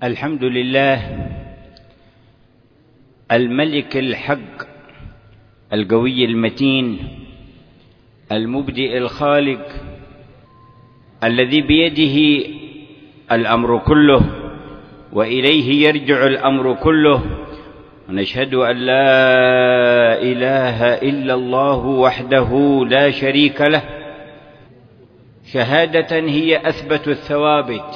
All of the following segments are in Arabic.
الحمد لله الملك الحق القوي المتين المبدئ الخالق الذي بيده الأمر كله وإليه يرجع الأمر كله، ونشهد أن لا إله إلا الله وحده لا شريك له شهادة هي أثبت الثوابت،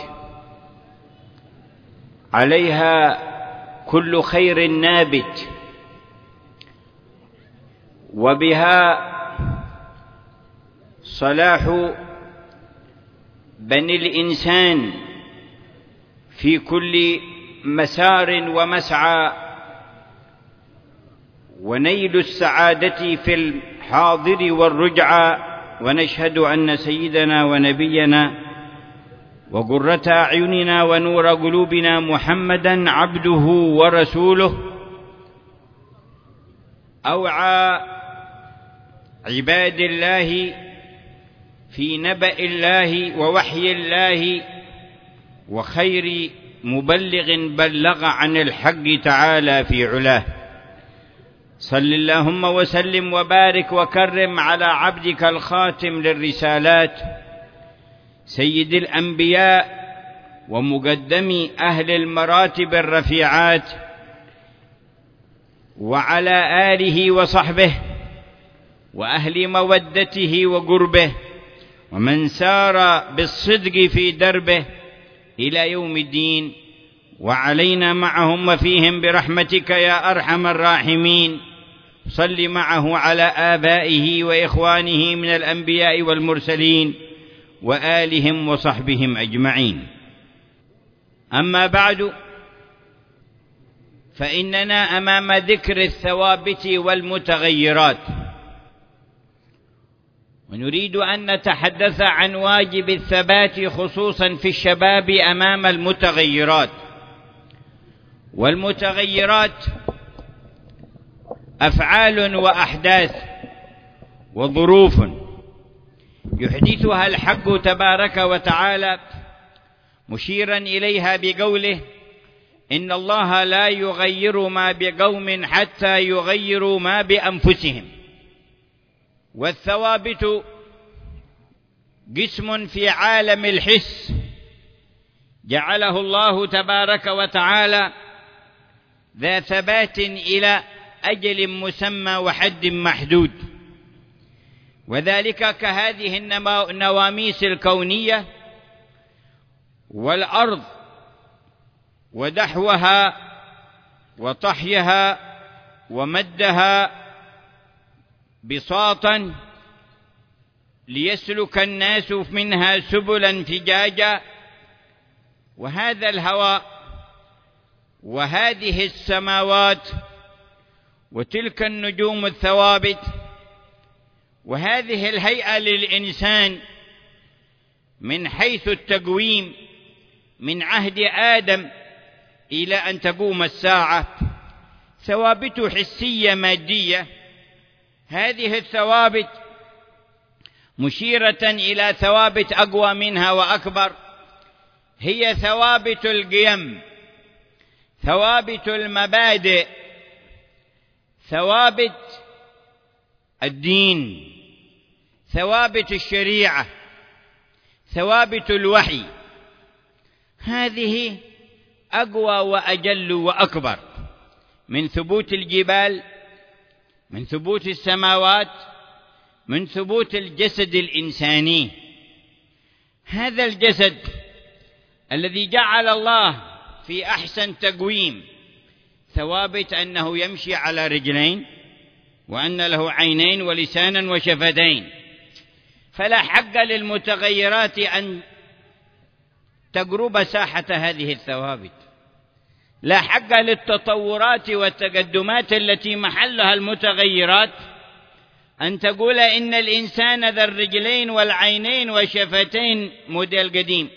عليها كل خير نابت، وبها صلاح بني الإنسان في كل مسار ومسعى، ونيل السعادة في الحاضر والرجعى. ونشهد أن سيدنا ونبينا وقرة أعيننا ونور قلوبنا محمدًا عبده ورسوله، أوعى عباد الله في نبأ الله ووحي الله، وخير مبلغ بلغ عن الحق تعالى في علاه. صل اللهم وسلم وبارك وكرم على عبدك الخاتم للرسالات سيد الأنبياء ومقدم أهل المراتب الرفيعات، وعلى آله وصحبه وأهل مودته وقربه، ومن سار بالصدق في دربه إلى يوم الدين، وعلينا معهم وفيهم برحمتك يا أرحم الراحمين. صل معه على آبائه وإخوانه من الأنبياء والمرسلين وآلهم وصحبهم أجمعين. أما بعد، فإننا أمام ذكر الثوابت والمتغيرات، ونريد أن نتحدث عن واجب الثبات خصوصا في الشباب أمام المتغيرات. والمتغيرات أفعال وأحداث وظروف يحدثها الحق تبارك وتعالى، مشيرا إليها بقوله: إن الله لا يغير ما بقوم حتى يغيروا ما بأنفسهم. والثوابت قسم في عالم الحس جعله الله تبارك وتعالى ذا ثبات إلى أجل مسمى وحد محدود، وذلك كهذه النواميس الكونية والأرض ودحوها وطحيها ومدها بساطا ليسلك الناس منها سبلا فجاجا، وهذا الهواء وهذه السماوات وتلك النجوم الثوابت، وهذه الهيئة للإنسان من حيث التقويم من عهد آدم إلى أن تقوم الساعة، ثوابت حسية مادية. هذه الثوابت مشيرة إلى ثوابت أقوى منها وأكبر، هي ثوابت القيم، ثوابت المبادئ، ثوابت الدين، ثوابت الشريعة، ثوابت الوحي. هذه أقوى وأجل وأكبر من ثبوت الجبال، من ثبوت السماوات، من ثبوت الجسد الإنساني. هذا الجسد الذي جعل الله في أحسن تقويم ثوابت أنه يمشي على رجلين، وأن له عينين ولسانا وشفتين، فلا حق للمتغيرات أن تقرب ساحة هذه الثوابت، لا حق للتطورات والتقدمات التي محلها المتغيرات أن تقول إن الإنسان ذا الرجلين والعينين والشفتين موديل قديم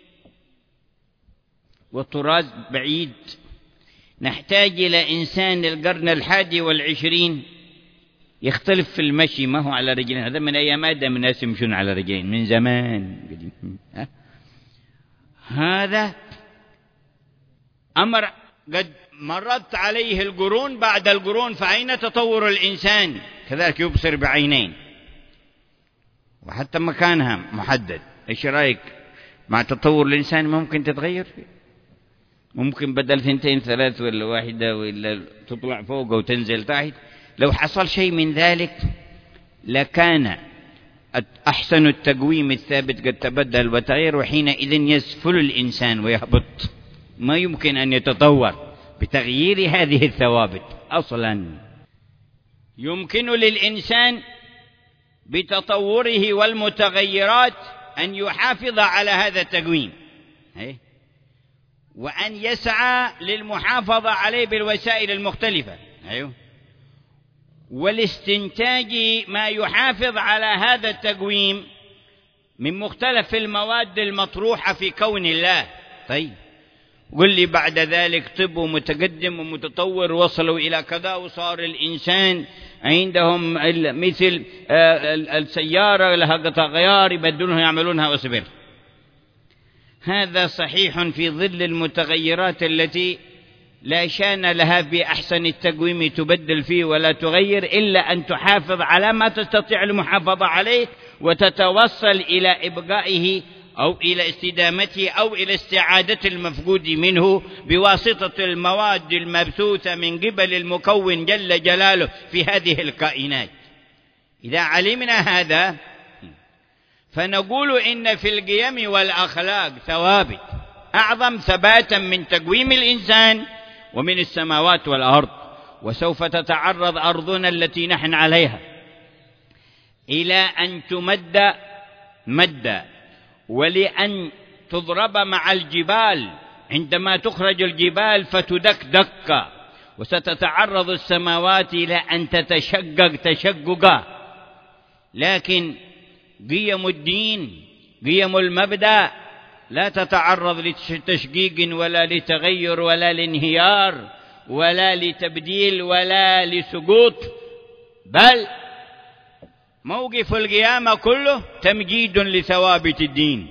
والطراز بعيد. نحتاج إلى إنسان القرن 21 يختلف في المشي، ما هو على رجلين، هذا من أيام آدم الناس يمشون على رجلين من زمان قديم. هذا أمر قد مرت عليه القرون بعد القرون، فأين تطور الإنسان؟ كذلك يبصر بعينين وحتى مكانها محدد. إيش رأيك مع تطور الإنسان؟ ممكن تتغير فيه، ممكن بدل 2 3 ولا 1 ولا تطلع فوق وتنزل تحت. لو حصل شيء من ذلك لكان أحسن التقويم الثابت قد تبدل وتغير، وحينئذ يسفل الإنسان ويهبط. ما يمكن أن يتطور بتغيير هذه الثوابت أصلا. يمكن للإنسان بتطوره والمتغيرات أن يحافظ على هذا التقويم، وأن يسعى للمحافظة عليه بالوسائل المختلفة، والاستنتاج ما يحافظ على هذا التقويم من مختلف المواد المطروحة في كون الله. طيب قل لي بعد ذلك طب متقدم ومتطور وصلوا إلى كذا وصار الإنسان عندهم مثل السيارة لها قطع غيار يبدلونها يعملونها وصبر. هذا صحيح في ظل المتغيرات التي لا شان لها بأحسن التقويم تبدل فيه ولا تغير، إلا أن تحافظ على ما تستطيع المحافظة عليه وتتوصل إلى إبقائه أو إلى استدامته أو إلى استعادة المفقود منه بواسطة المواد المبثوثة من قبل المكون جل جلاله في هذه الكائنات. إذا علمنا هذا فنقول إن في القيم والأخلاق ثوابت أعظم ثباتا من تقويم الإنسان ومن السماوات والأرض. وسوف تتعرض أرضنا التي نحن عليها إلى أن تمد مدا، ولأن تضرب مع الجبال عندما تخرج الجبال فتدك دكا، وستتعرض السماوات إلى أن تتشقق تشققا. لكن قيم الدين قيم المبدأ لا تتعرض لتشقيق ولا لتغير ولا لانهيار ولا لتبديل ولا لسقوط، بل موقف القيامة كله تمجيد لثوابت الدين.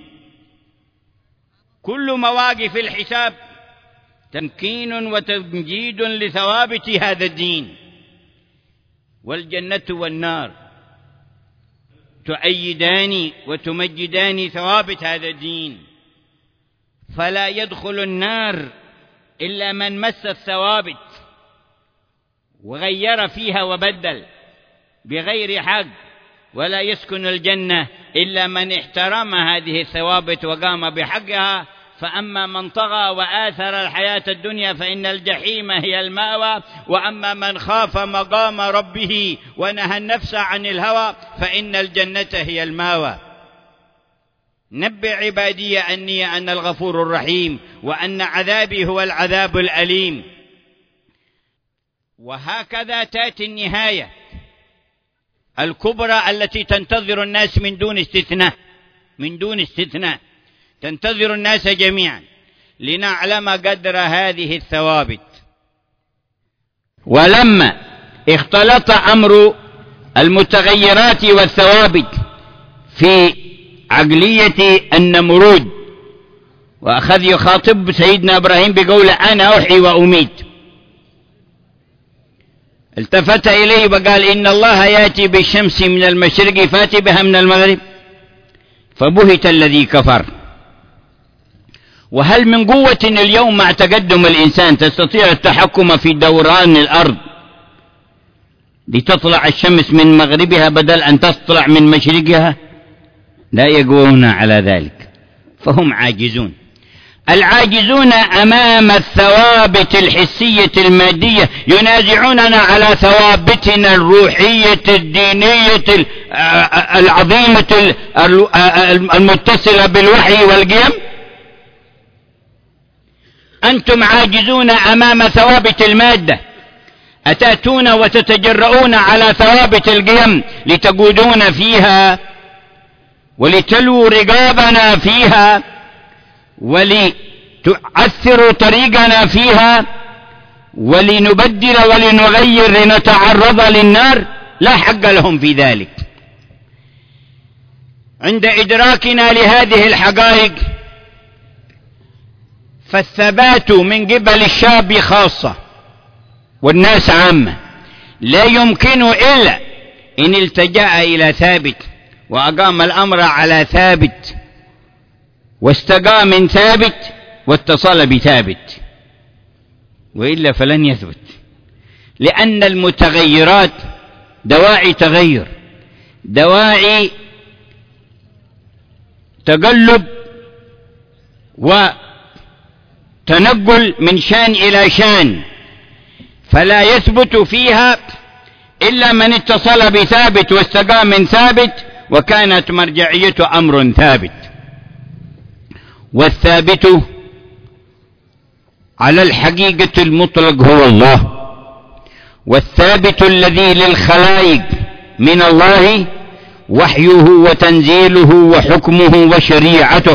كل مواقف الحساب تمكين وتمجيد لثوابت هذا الدين. والجنة والنار تؤيدان وتمجدان ثوابت هذا الدين، فلا يدخل النار إلا من مس الثوابت وغير فيها وبدل بغير حق، ولا يسكن الجنة إلا من احترم هذه الثوابت وقام بحقها. فأما من طغى وآثر الحياة الدنيا فإن الجحيم هي المأوى، وأما من خاف مقام ربه ونهى النفس عن الهوى فإن الجنة هي المأوى. نبئ عبادي أني أنا الغفور الرحيم وأن عذابي هو العذاب الأليم. وهكذا تأتي النهاية الكبرى التي تنتظر الناس من دون استثناء تنتظر الناس جميعا لنعلم قدر هذه الثوابت. ولما اختلط أمر المتغيرات والثوابت في عقلية النمرود وأخذ يخاطب سيدنا إبراهيم بقول أنا أحيي وأميت، التفت إليه وقال إن الله يأتي بالشمس من المشرق فأتي بها من المغرب، فبهت الذي كفر. وهل من قوة اليوم مع تقدم الإنسان تستطيع التحكم في دوران الأرض لتطلع الشمس من مغربها بدل أن تطلع من مشرقها؟ لا يقوون على ذلك، فهم عاجزون. العاجزون أمام الثوابت الحسية المادية ينازعوننا على ثوابتنا الروحية الدينية العظيمة المتصلة بالوحي والقيم. أنتم عاجزون أمام ثوابت المادة، أتأتون وتتجرؤون على ثوابت القيم لتقودون فيها ولتلووا رقابنا فيها ولتعثروا طريقنا فيها ولنبدل ولنغير لنتعرض للنار. لا حق لهم في ذلك. عند إدراكنا لهذه الحقائق فالثبات من قبل الشاب خاصة والناس عامة لا يمكن إلا إن التجأ إلى ثابت وأقام الأمر على ثابت واستقى من ثابت واتصل بثابت، وإلا فلن يثبت، لأن المتغيرات دواعي تغير، دواعي تقلب وتنقل من شان إلى شان، فلا يثبت فيها إلا من اتصل بثابت واستقى من ثابت وكانت مرجعية أمر ثابت. والثابت على الحقيقة المطلق هو الله، والثابت الذي للخلائق من الله وحيه وتنزيله وحكمه وشريعته.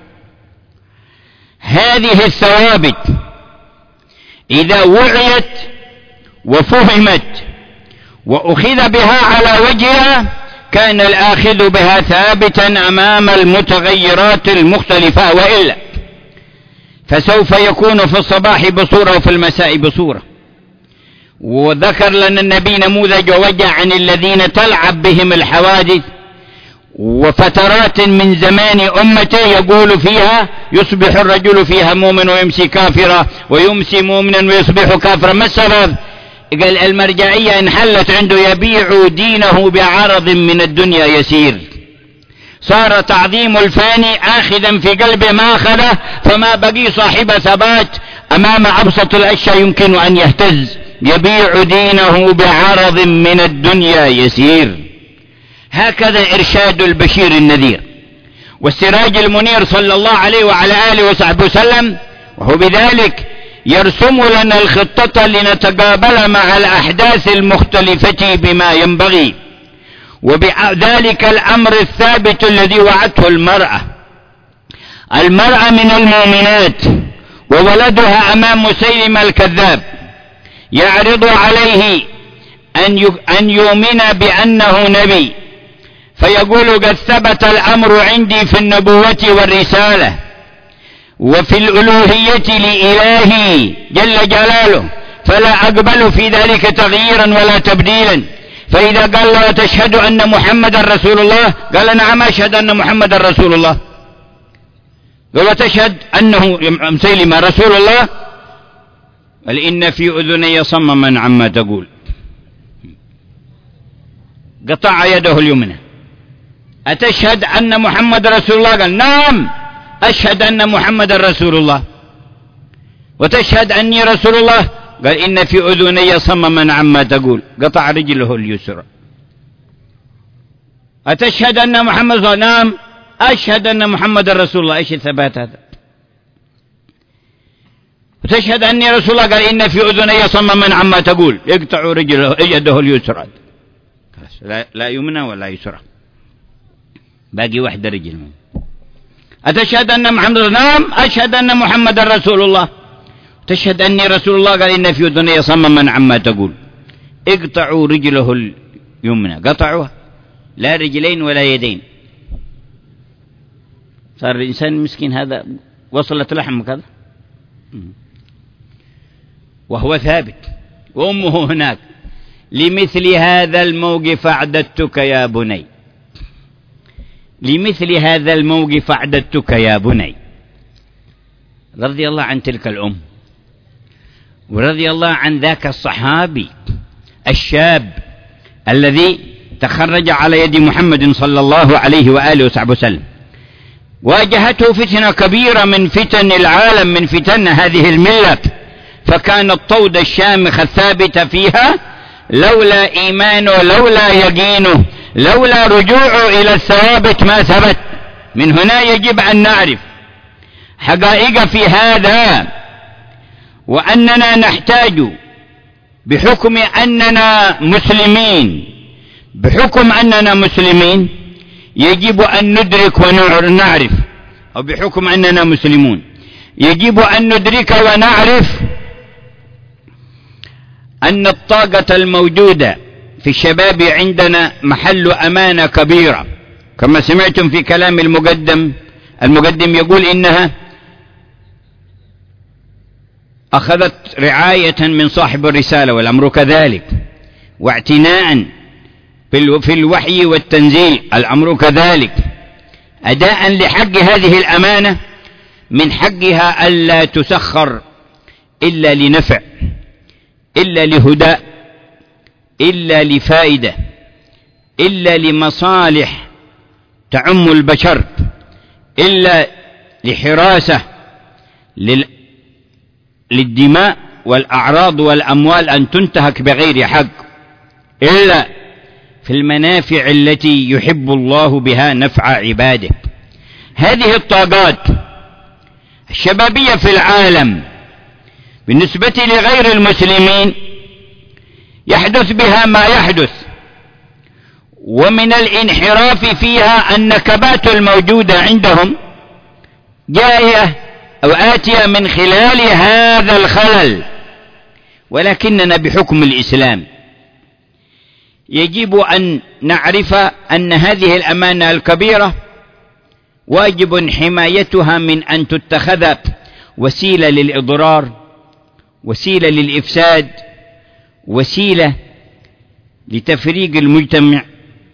هذه الثوابت إذا وعيت وفهمت وأخذ بها على وجهها كان الآخذ بها ثابتا أمام المتغيرات المختلفة، وإلا فسوف يكون في الصباح بصورة وفي المساء بصورة. وذكر لنا النبي نموذج وجه عن الذين تلعب بهم الحوادث، وفترات من زمان أمته يقول فيها يصبح الرجل فيها مؤمن ويمسي كافرا ويمسي مؤمنا ويصبح كافرا. ما السبب؟ قال المرجعية انحلت عنده، يبيع دينه بعرض من الدنيا يسير، صار تعظيم الفاني آخذا في قلبه ما أخذه، فما بقي صاحب ثبات أمام أبسط الأشياء يمكن أن يهتز، يبيع دينه بعرض من الدنيا يسير. هكذا إرشاد البشير النذير والسراج المنير صلى الله عليه وعلى آله وصحبه وسلم، وهو بذلك يرسم لنا الخطة لنتقابل مع الأحداث المختلفة بما ينبغي. وبذلك الأمر الثابت الذي وعدته المرأة من المؤمنات وولدها أمام مسيلمة الكذاب، يعرض عليه أن يؤمن بأنه نبي، فيقول قد ثبت الأمر عندي في النبوة والرسالة وفي الألوهية لإلهي جل جلاله، فلا أقبل في ذلك تغييرا ولا تبديلا. فإذا قال له تشهد أن محمد رسول الله؟ قال نعم أشهد أن محمد رسول الله. قال تشهد أنه مسيلمة رسول الله؟ قال إن في أذني صمما عما تقول. قطع يده اليمنى. أتشهد أن محمد رسول الله؟ قال نعم أشهد أن محمد رسول الله. وتشهد أني رسول الله؟ قال إن في أذني صمما عما تقول. قطع رجله اليسرى. أتشهد أن محمد رسول الله؟ نعم أشهد أن محمد رسول الله. إيش الثبات هذا؟ وتشهد أني رسول الله؟ قال إن في أذني صمما عما تقول. يقطع رجله يده اليسرى. لا يمنى ولا يسرى، باقي واحدة رجل. أتشهد أن محمد رسول الله؟ نعم أشهد أن محمد رسول الله. تشهد أني رسول الله؟ قال إن في أذني صمما عما تقول. اقطعوا رجله اليمنى. قطعوها، لا رجلين ولا يدين. صار الإنسان مسكين هذا وصلت لحم كذا، وهو ثابت وأمه هناك. لمثل هذا الموقف أعددتك يا بني، لمثل هذا الموقف أعددتك يا بني. رضي الله عن تلك الأم، ورضي الله عن ذاك الصحابي الشاب الذي تخرج على يد محمد صلى الله عليه وآله وصحبه وسلم. واجهته فتنة كبيرة من فتن العالم، من فتن هذه الملة، فكان الطود الشامخ الثابت فيها لولا إيمانه، لولا يقينه، لولا رجوعه إلى الثوابت ما ثبت. من هنا يجب أن نعرف حقائق في هذا، وأننا نحتاج بحكم أننا مسلمين يجب أن ندرك ونعرف، أو بحكم أننا مسلمون يجب أن ندرك ونعرف أن الطاقة الموجودة في الشباب عندنا محل أمانة كبيرة، كما سمعتم في كلام المقدم يقول إنها أخذت رعاية من صاحب الرسالة، والأمر كذلك، واعتناء في الوحي والتنزيل، الأمر كذلك، أداء لحق هذه الأمانة. من حقها ألا تسخر إلا لنفع، إلا لهدى، إلا لفائدة، إلا لمصالح تعم البشر، إلا لحراسة للدماء والأعراض والأموال أن تنتهك بغير حق، إلا في المنافع التي يحب الله بها نفع عباده. هذه الطاقات الشبابية في العالم بالنسبة لغير المسلمين يحدث بها ما يحدث، ومن الانحراف فيها النكبات الموجودة عندهم جاية أو آتية من خلال هذا الخلل. ولكننا بحكم الإسلام يجب أن نعرف أن هذه الأمانة الكبيرة واجب حمايتها من أن تتخذ وسيلة للإضرار، وسيلة للإفساد، وسيلة لتفريق المجتمع،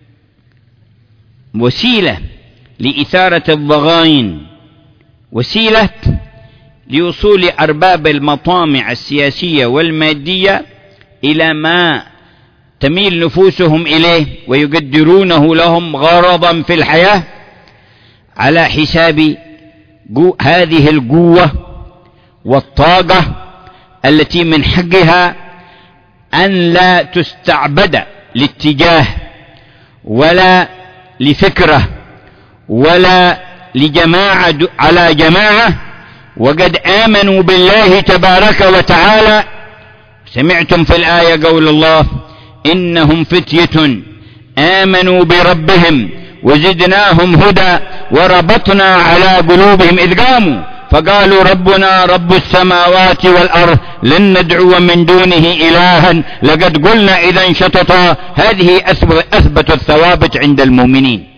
وسيلة لإثارة الضغائن، وسيلة لوصول أرباب المطامع السياسية والمادية إلى ما تميل نفوسهم إليه ويقدرونه لهم غرضا في الحياة، على حساب هذه القوة والطاقة التي من حقها أن لا تستعبد لاتجاه ولا لفكرة ولا لجماعة على جماعة، وقد آمنوا بالله تبارك وتعالى. سمعتم في الآية قول الله: إنهم فتية آمنوا بربهم وزدناهم هدى وربطنا على قلوبهم إذ قاموا فقالوا ربنا رب السماوات والأرض لن ندعو من دونه إلها لقد قلنا إذا شططا. هذه أثبت الثوابت عند المؤمنين،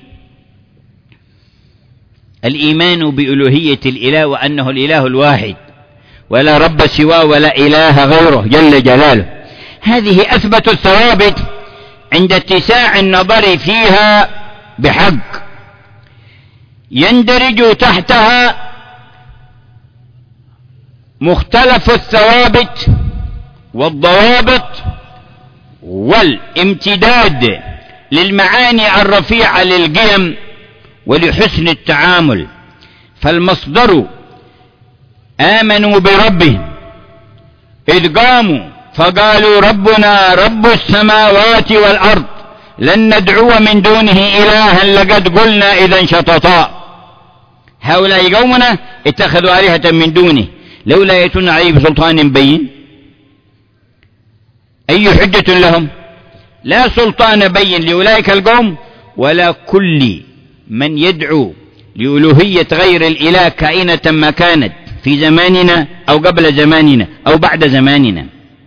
الإيمان بألوهية الإله وأنه الإله الواحد ولا رب سواه ولا إله غيره جل جلاله. هذه أثبت الثوابت عند اتساع النظر فيها بحق، يندرج تحتها مختلف الثوابت والضوابط والامتداد للمعاني الرفيعة للقيم ولحسن التعامل. فالمصدر آمنوا بربهم إذ قاموا فقالوا ربنا رب السماوات والأرض لن ندعو من دونه إلها لقد قلنا إذا شططا. هؤلاء قومنا اتخذوا آلهة من دونه لولا يأتون عليه بسلطان بين. أي حجة لهم؟ لا سلطان بين لأولئك القوم ولا كل من يدعو لألوهية غير الإله كائنة ما كانت في زماننا أو قبل زماننا أو بعد زماننا.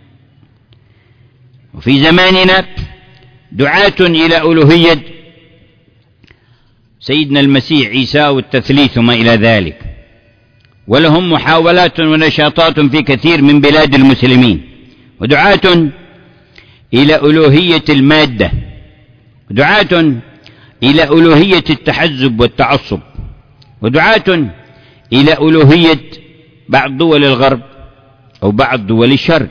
وفي زماننا دعاة إلى ألوهية سيدنا المسيح عيسى والتثليث وما إلى ذلك، ولهم محاولات ونشاطات في كثير من بلاد المسلمين، ودعاة إلى ألوهية المادة، ودعاة إلى ألوهية التحزب والتعصب، ودعاة إلى ألوهية بعض دول الغرب أو بعض دول الشرق.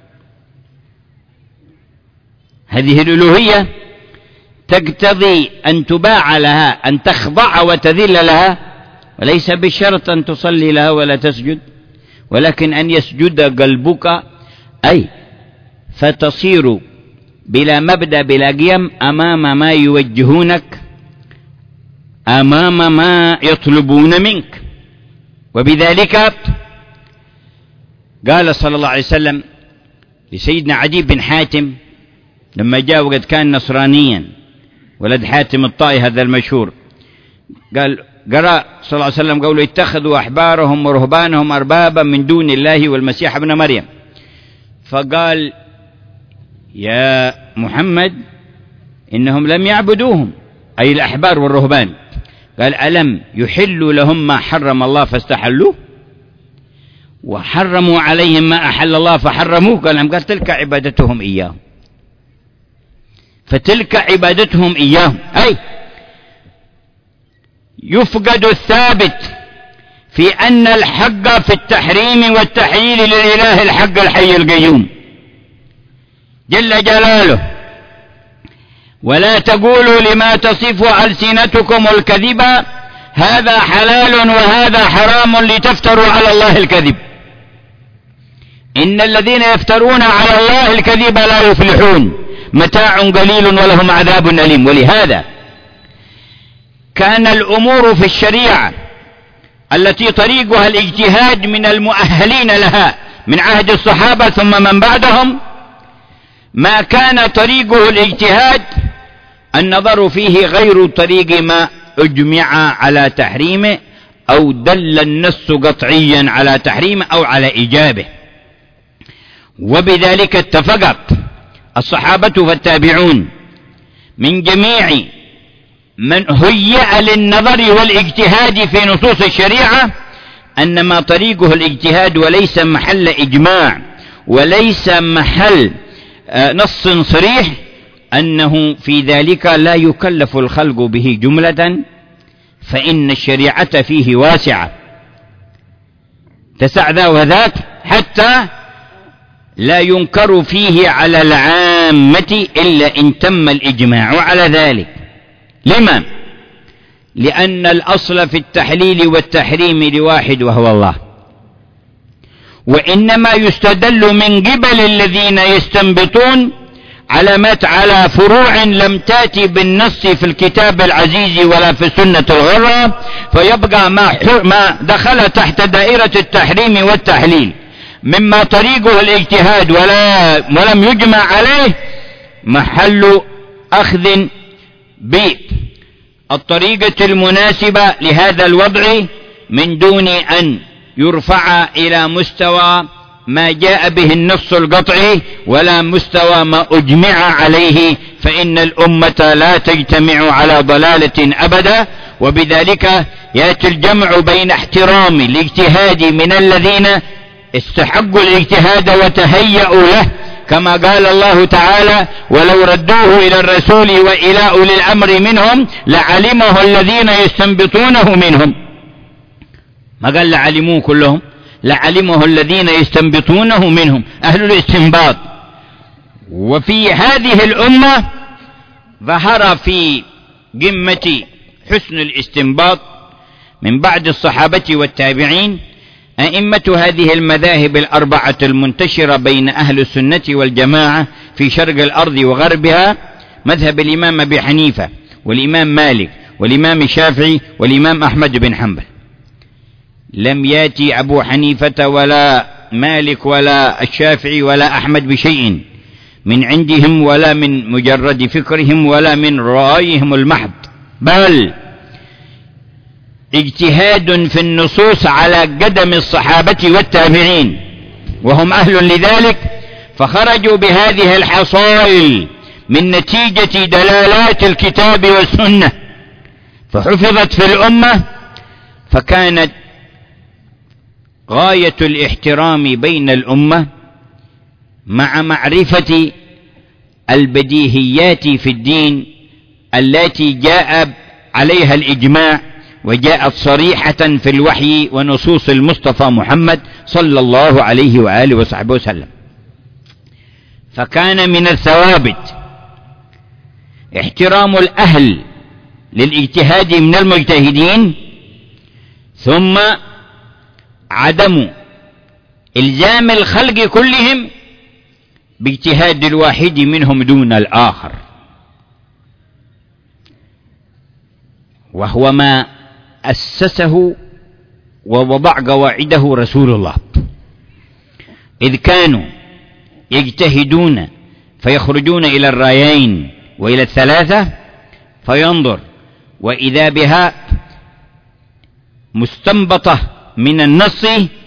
هذه الألوهية تقتضي أن تباع لها، أن تخضع وتذل لها، وليس بالشرط أن تصلي لها ولا تسجد، ولكن أن يسجد قلبك، أي فتصير بلا مبدأ بلا قيم أمام ما يوجهونك، أمام ما يطلبون منك. وبذلك قال صلى الله عليه وسلم لسيدنا عدي بن حاتم لما جاء وقد كان نصرانيا، ولد حاتم الطائي هذا المشهور، قال قرأ صلى الله عليه وسلم قوله اتخذوا أحبارهم ورهبانهم أربابا من دون الله والمسيح ابن مريم. فقال يا محمد إنهم لم يعبدوهم، أي الأحبار والرهبان. قال ألم يحلوا لهم ما حرم الله فاستحلوه؟ وحرموا عليهم ما أحل الله فحرموه، قال تلك عبادتهم إياهم، فتلك عبادتهم إياهم. أي يفقد الثابت في أن الحق في التحريم والتحليل للإله الحق الحي القيوم جل جلاله. ولا تقولوا لما تصف ألسنتكم الكذب هذا حلال وهذا حرام لتفتروا على الله الكذب، إن الذين يفترون على الله الكذب لا يفلحون، متاع قليل ولهم عذاب أليم. ولهذا كان الأمور في الشريعة التي طريقها الاجتهاد من المؤهلين لها من عهد الصحابة ثم من بعدهم، ما كان طريقه الاجتهاد النظر فيه غير طريق ما أجمع على تحريمه أو دل النص قطعيا على تحريمه أو على إيجابه. وبذلك اتفقت الصحابة والتابعون من جميع من هيأ للنظر والاجتهاد في نصوص الشريعة أن ما طريقه الاجتهاد وليس محل إجماع وليس محل نص صريح، أنه في ذلك لا يكلف الخلق به جملة، فإن الشريعة فيه واسعة تسع ذا وذاك حتى لا ينكر فيه على العامة إلا إن تم الإجماع على ذلك. لما؟ لأن الأصل في التحليل والتحريم لواحد وهو الله، وإنما يستدل من قبل الذين يستنبطون على فروع لم تأتي بالنص في الكتاب العزيز ولا في السنة الغرة، فيبقى ما دخل تحت دائرة التحريم والتحليل مما طريقه الاجتهاد ولم يجمع عليه محل أخذ بالطريقة المناسبة لهذا الوضع من دون أن يرفع إلى مستوى ما جاء به النص القطعي ولا مستوى ما أجمع عليه، فإن الأمة لا تجتمع على ضلالة أبدا. وبذلك يأتي الجمع بين احترام الاجتهاد من الذين استحقوا الاجتهاد وتهيأوا له، كما قال الله تعالى: ولو ردوه إلى الرسول وإلى أولي الأمر منهم لعلمه الذين يستنبطونه منهم. ما قال لعلموه كلهم، لعلمه الذين يستنبطونه منهم، أهل الاستنباط. وفي هذه الأمة ظهر في قمة حسن الاستنباط من بعد الصحابة والتابعين أئمة هذه المذاهب الأربعة المنتشرة بين أهل السنة والجماعة في شرق الأرض وغربها، مذهب الإمام أبي حنيفة والإمام مالك والإمام الشافعي والإمام أحمد بن حنبل. لم يأتي أبو حنيفة ولا مالك ولا الشافعي ولا أحمد بشيء من عندهم ولا من مجرد فكرهم ولا من رأيهم المحض، بل اجتهاد في النصوص على قدم الصحابة والتابعين وهم أهل لذلك، فخرجوا بهذه الحصائل من نتيجة دلالات الكتاب والسنة، فحفظت في الأمة، فكانت غاية الاحترام بين الأمة مع معرفة البديهيات في الدين التي جاء عليها الإجماع وجاءت صريحة في الوحي ونصوص المصطفى محمد صلى الله عليه وآله وصحبه وسلم. فكان من الثوابت احترام الأهل للاجتهاد من المجتهدين، ثم عدم إلزام الخلق كلهم باجتهاد الواحد منهم دون الآخر، وهو ما أسسه ووضع قواعده رسول الله، إذ كانوا يجتهدون فيخرجون إلى الرايين وإلى الثلاثة فينظر، وإذا بها مستنبطة من النص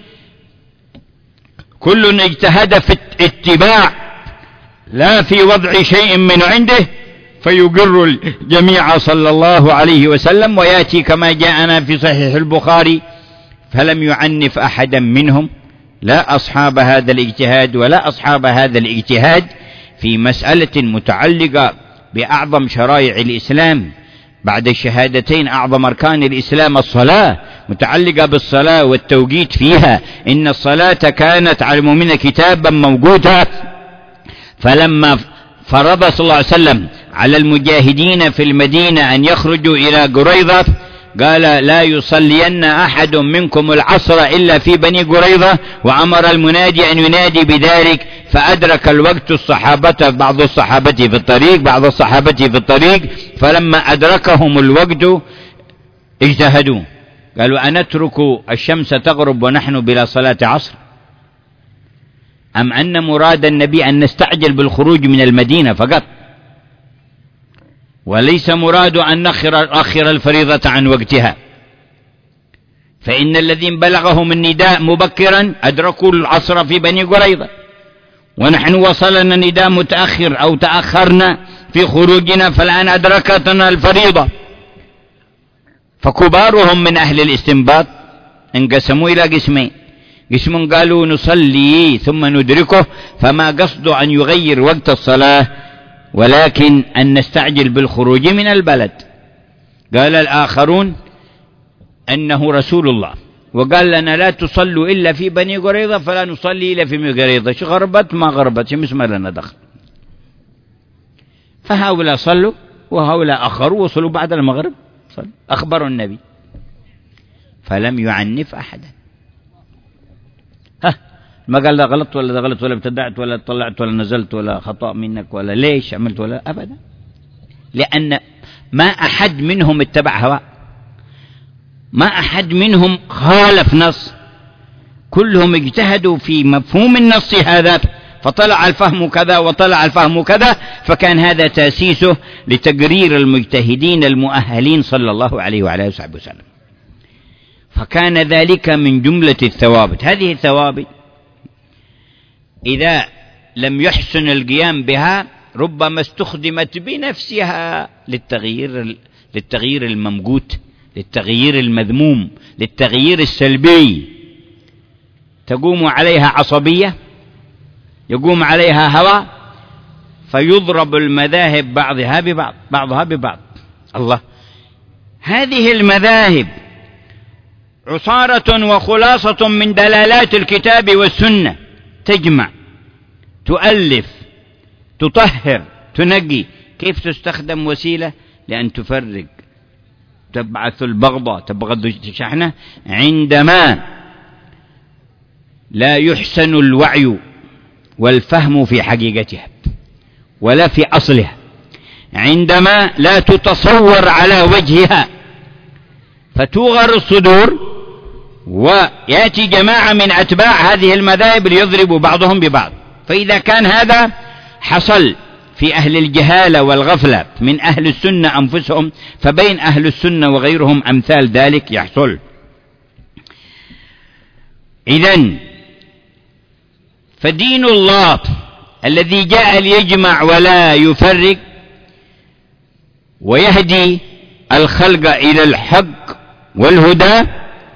كل اجتهد في اتباع لا في وضع شيء من عنده، فيقر الجميع صلى الله عليه وسلم. ويأتي كما جاءنا في صحيح البخاري: فلم يعنف أحدا منهم لا أصحاب هذا الاجتهاد ولا أصحاب هذا الاجتهاد في مسألة متعلقة بأعظم شرائع الإسلام بعد الشهادتين، أعظم أركان الإسلام الصلاة، متعلقة بالصلاة والتوقيت فيها. إن الصلاة كانت على المؤمنين كتابا موقوتا. فلما فرض صلى الله عليه وسلم على المجاهدين في المدينة أن يخرجوا إلى قريظة قال لا يصلين أحد منكم العصر إلا في بني قريظة، وأمر المنادي أن ينادي بذلك. فأدرك الوقت الصحابة، بعض الصحابة في الطريق، فلما أدركهم الوقت اجتهدوا، قالوا أنترك الشمس تغرب ونحن بلا صلاة عصر، أم أن مراد النبي أن نستعجل بالخروج من المدينة فقط، وليس مراد أن نأخر الفريضة عن وقتها؟ فإن الذين بلغهم النداء مبكرا أدركوا العصر في بني قريظة، ونحن وصلنا النداء متأخر أو تأخرنا في خروجنا، فالآن أدركتنا الفريضة. فكبارهم من أهل الاستنباط انقسموا إلى قسمين: قسم قالوا نصلي ثم ندركه، فما قصده أن يغير وقت الصلاة ولكن أن نستعجل بالخروج من البلد. قال الآخرون أنه رسول الله وقال لنا لا تصلوا إلا في بني قريظة، فلا نصلي إلا في بني قريظة، شو غربت ما غربت مش لنا دخل. فهؤلاء صلوا وهؤلاء أخروا وصلوا بعد المغرب أخبروا النبي، فلم يعنف أحدا. ما قال لا غلط ولا غلط ولا ابتدعت ولا طلعت ولا نزلت ولا خطأ منك ولا ليش عملت ولا أبدا، لأن ما أحد منهم اتبع هواء، ما أحد منهم خالف نص، كلهم اجتهدوا في مفهوم النص هذا، فطلع الفهم كذا وطلع الفهم كذا، فكان هذا تأسيسه لتقرير المجتهدين المؤهلين صلى الله عليه وعلى آله وصحبه وسلم. فكان ذلك من جملة الثوابت. هذه الثوابت إذا لم يحسن القيام بها ربما استخدمت بنفسها للتغيير الممقوت، للتغيير المذموم، للتغيير السلبي. تقوم عليها عصبية، يقوم عليها هوى، فيضرب المذاهب بعضها ببعض. الله، هذه المذاهب عصارة وخلاصة من دلالات الكتاب والسنة، تجمع، تؤلف، تطهر، تنقي. كيف تستخدم وسيلة لأن تفرق، تبعث البغضة، تبغض الشحنة عندما لا يحسن الوعي والفهم في حقيقتها ولا في أصلها، عندما لا تتصور على وجهها فتوغر الصدور، ويأتي جماعة من أتباع هذه المذاهب ليضربوا بعضهم ببعض. فإذا كان هذا حصل في أهل الجهالة والغفلة من أهل السنة أنفسهم، فبين أهل السنة وغيرهم أمثال ذلك يحصل. إذن فدين الله الذي جاء ليجمع ولا يفرق ويهدي الخلق إلى الحق والهدى،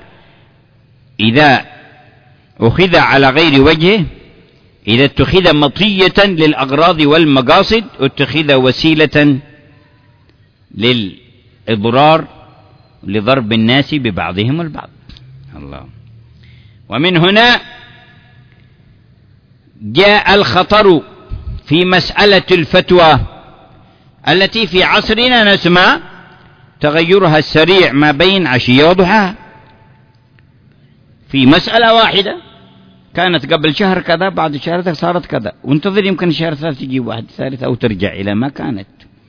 إذا أخذ على غير وجهه، إذا اتخذ مطية للأغراض والمقاصد، اتخذ وسيلة للإضرار لضرب الناس ببعضهم البعض. الله. ومن هنا جاء الخطر في مسألة الفتوى التي في عصرنا نسمع تغيرها السريع ما بين عشية وضحاها. في مسألة واحدة كانت قبل شهر كذا، بعد شهر صارت كذا، وانتظر يمكن شهر ثالث تجي واحد ثالث أو ترجع إلى ما كانت،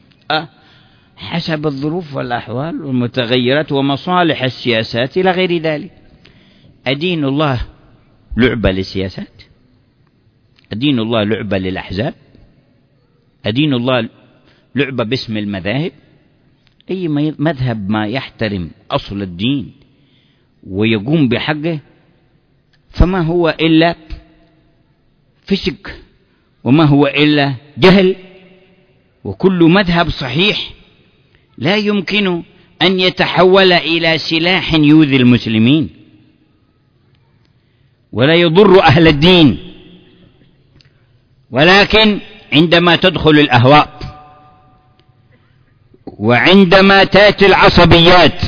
حسب الظروف والأحوال والمتغيرات ومصالح السياسات إلى غير ذلك. أدين الله لعبة للسياسات؟ أدين الله لعبة للأحزاب؟ أدين الله لعبة باسم المذاهب؟ أي مذهب ما يحترم أصل الدين ويقوم بحقه فما هو إلا فسق، وما هو إلا جهل. وكل مذهب صحيح لا يمكن أن يتحول إلى سلاح يؤذي المسلمين. ولا يضر أهل الدين، ولكن عندما تدخل الأهواء وعندما تأتي العصبيات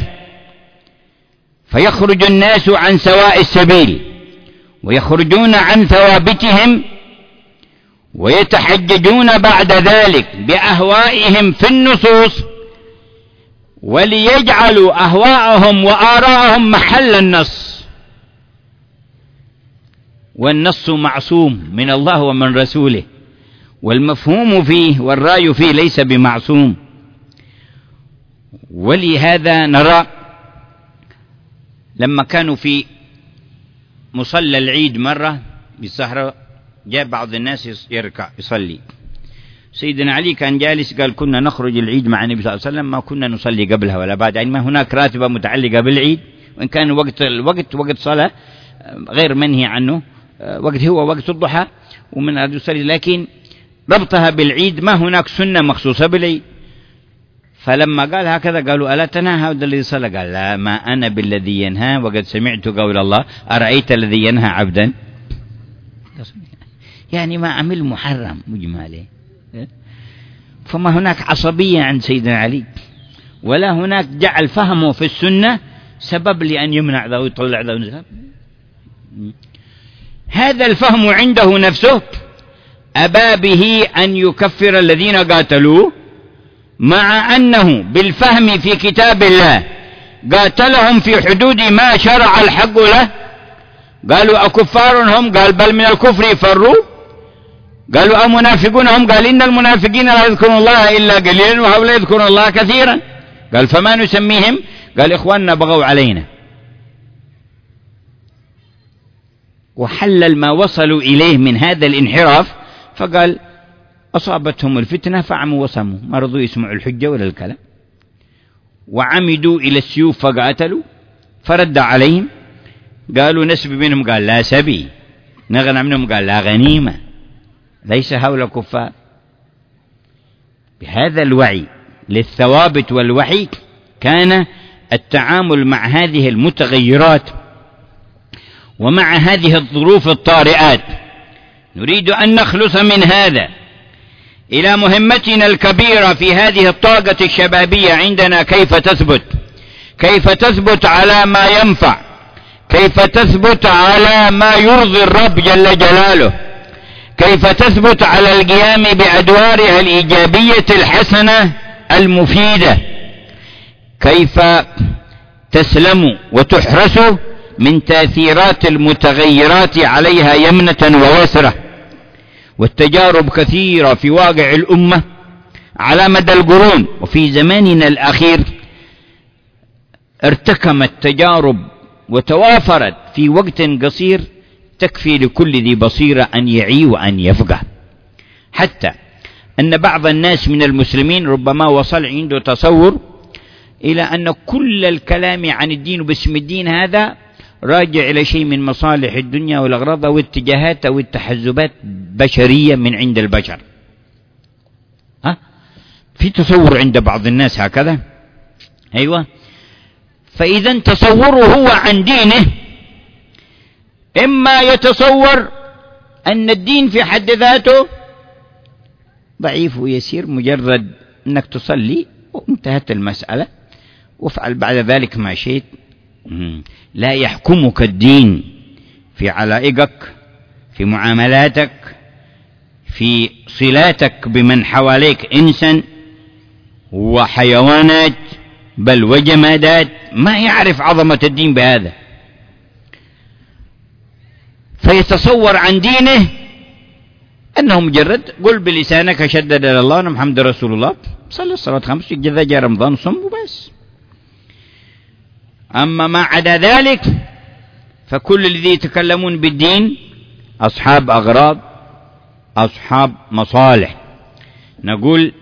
فيخرج الناس عن سواء السبيل ويخرجون عن ثوابتهم ويتحججون بعد ذلك بأهوائهم في النصوص، وليجعلوا أهواءهم وآراءهم محل النص، والنص معصوم من الله ومن رسوله، والمفهوم فيه والرأي فيه ليس بمعصوم. ولهذا نرى لما كانوا في مصلى العيد مرة بالصحراء جاء بعض الناس يركع يصلي، سيدنا علي كان جالس قال كنا نخرج العيد مع النبي صلى الله عليه وسلم ما كنا نصلي قبلها ولا بعد، يعني ما هناك راتبة متعلقة بالعيد، وإن كان وقت صلاة غير منهي عنه، وقت هو وقت الضحى ومن أراد يصلي، لكن ربطها بالعيد ما هناك سنة مخصوصة بالعيد. فلما قال هكذا قالوا ألا تنهى هذا الذي صلى؟ قال لا، ما أنا بالذي ينهى وقد سمعت قول الله أرأيت الذي ينهى عبدا، يعني ما عمل محرم مجمالي. فما هناك عصبية عند سيدنا علي، ولا هناك جعل فهمه في السنة سبب لأن يمنع ذا ويطلع ذا. هذا الفهم عنده نفسه أبى به أن يكفر الذين قاتلوه، مع أنه بالفهم في كتاب الله قاتلهم في حدود ما شرع الحق له. قالوا أكفار هم؟ قال بل من الكفر فروا. قالوا أمنافقون هم؟ قال إن المنافقين لا يذكرون الله إلا قليلا وهؤلاء يذكرون الله كثيرا. قال فما نسميهم؟ قال إخواننا بغوا علينا. وحلل ما وصلوا إليه من هذا الانحراف، فقال أصابتهم الفتنة فعموا وصموا، ما رضوا يسمعوا الحجة ولا الكلام، وعمدوا إلى السيوف فقاتلوا، فرد عليهم قالوا نسبي منهم، قال لا سبي، نغنى منهم، قال لا غنيمة، ليس هؤلاء كفار. بهذا الوعي للثوابت والوحي كان التعامل مع هذه المتغيرات ومع هذه الظروف الطارئات. نريد أن نخلص من هذا إلى مهمتنا الكبيرة في هذه الطاقة الشبابية عندنا، كيف تثبت على ما ينفع، كيف تثبت على ما يرضي الرب جل جلاله، كيف تثبت على القيام بأدوارها الإيجابية الحسنة المفيدة، كيف تسلم وتحرس من تأثيرات المتغيرات عليها يمنة ويسرة. والتجارب كثيرة في واقع الأمة على مدى القرون، وفي زماننا الأخير ارتكمت تجارب وتوافرت في وقت قصير تكفي لكل ذي بصيرة أن يعي وأن يفقه، حتى أن بعض الناس من المسلمين ربما وصل عنده تصور إلى أن كل الكلام عن الدين وباسم الدين هذا راجع إلى شيء من مصالح الدنيا والأغراض أو اتجاهات أو التحزبات بشرية من عند البشر. في تصور عند بعض الناس هكذا. أيوة، فإذا تصوره هو عن دينه إما يتصور أن الدين في حد ذاته ضعيف ويسير، مجرد أنك تصلي وانتهت المسألة وافعل بعد ذلك ما شئت، لا يحكمك الدين في علائقك، في معاملاتك، في صلاتك بمن حواليك، إنسان وحيوانات بل وجمادات، ما يعرف عظمة الدين بهذا، فيتصور عن دينه أنه مجرد قل بلسانك شدد إلى الله أن محمد رسول الله، صلى الصلاة 5 إذا جاء رمضان صم وبس. أما ما عدا ذلك فكل الذي يتكلمون بالدين أصحاب أغراض، أصحاب مصالح. نقول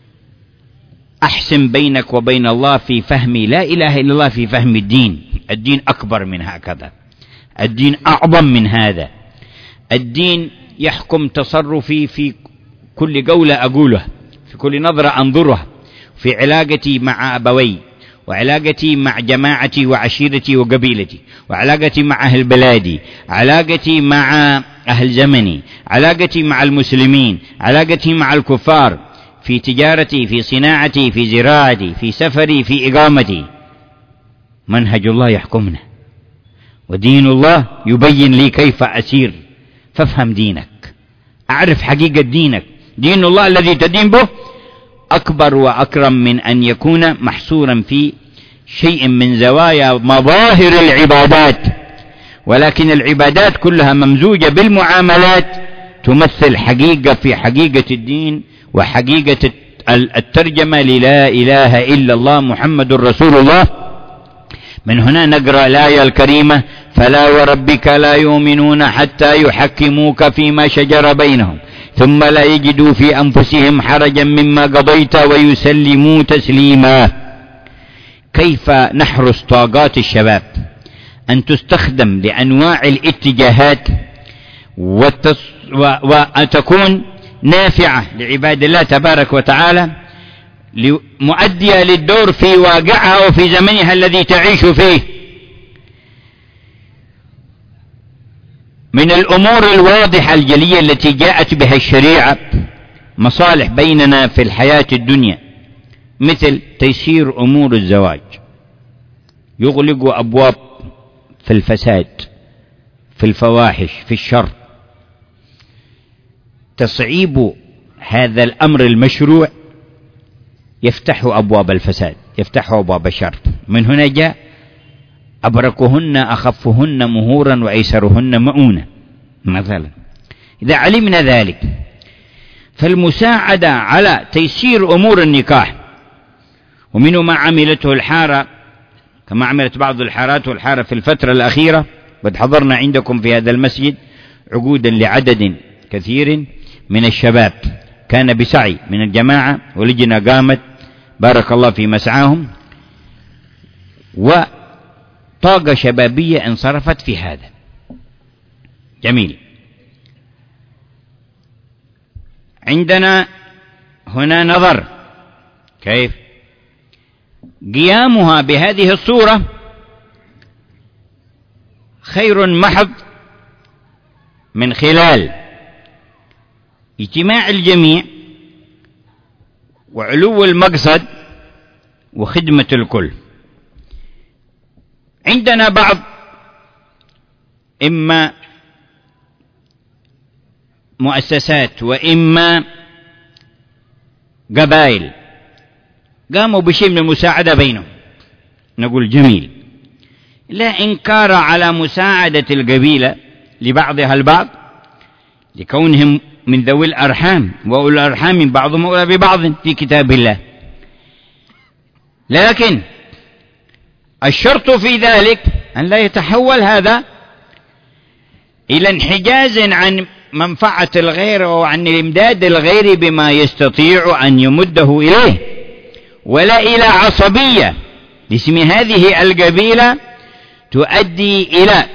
أحسن بينك وبين الله في فهم لا إله إلا الله، في فهم الدين. الدين أكبر من هكذا، الدين أعظم من هذا. الدين يحكم تصرفي في كل قولة أقولها، في كل نظرة أنظرها، في علاقتي مع أبوي وعلاقتي مع جماعتي وعشيرتي وقبيلتي، وعلاقتي مع أهل بلادي، علاقتي مع أهل زمني، علاقتي مع المسلمين، علاقتي مع الكفار، في تجارتي، في صناعتي، في زراعتي، في سفري، في إقامتي. منهج الله يحكمنا، ودين الله يبين لي كيف أسير. فافهم دينك، أعرف حقيقة دينك. دين الله الذي تدين به أكبر وأكرم من أن يكون محصورا في شيء من زوايا مظاهر العبادات، ولكن العبادات كلها ممزوجة بالمعاملات تمثل حقيقة في حقيقة الدين وحقيقة الترجمة للا إله إلا الله محمد رسول الله. من هنا نقرأ الآية الكريمة: فلا وربك لا يؤمنون حتى يحكموك فيما شجر بينهم ثم لا يجدوا في أنفسهم حرجا مما قضيت ويسلموا تسليما. كيف نحرس طاقات الشباب أن تستخدم لأنواع الاتجاهات وتكون نافعة لعباد الله تبارك وتعالى، مؤدية للدور في واقعها وفي زمنها الذي تعيش فيه. من الأمور الواضحة الجلية التي جاءت بها الشريعة مصالح بيننا في الحياة الدنيا، مثل تيسير أمور الزواج، يغلق أبواب في الفساد، في الفواحش، في الشر. تصعيب هذا الأمر المشروع يفتح أبواب الفساد، يفتح أبواب الشر. من هنا جاء: أبركهن أخفهن مهورا وأيسرهن مؤونة. مثلا إذا علمنا ذلك، فالمساعدة على تيسير أمور النكاح، ومنه ما عملته الحارة، كما عملت بعض الحارات والحارة في الفترة الأخيرة. قد حضرنا عندكم في هذا المسجد عقودا لعدد كثير من الشباب، كان بسعي من الجماعة ولجنة قامت بارك الله في مسعاهم، وطاقة شبابية انصرفت في هذا. جميل. عندنا هنا نظر كيف قيامها بهذه الصورة خير محض من خلال اجتماع الجميع وعلو المقصد وخدمة الكل. عندنا بعض إما مؤسسات وإما قبائل قاموا بشيء من المساعدة بينهم، نقول جميل، لا إنكار على مساعدة القبيلة لبعضها البعض لكونهم من ذوي الأرحام، وأولي الأرحام من بعضهم أولى ببعض في كتاب الله. لكن الشرط في ذلك أن لا يتحول هذا إلى انحجاز عن منفعة الغير وعن الإمداد الغير بما يستطيع أن يمده إليه، ولا إلى عصبية باسم هذه القبيلة تؤدي إلى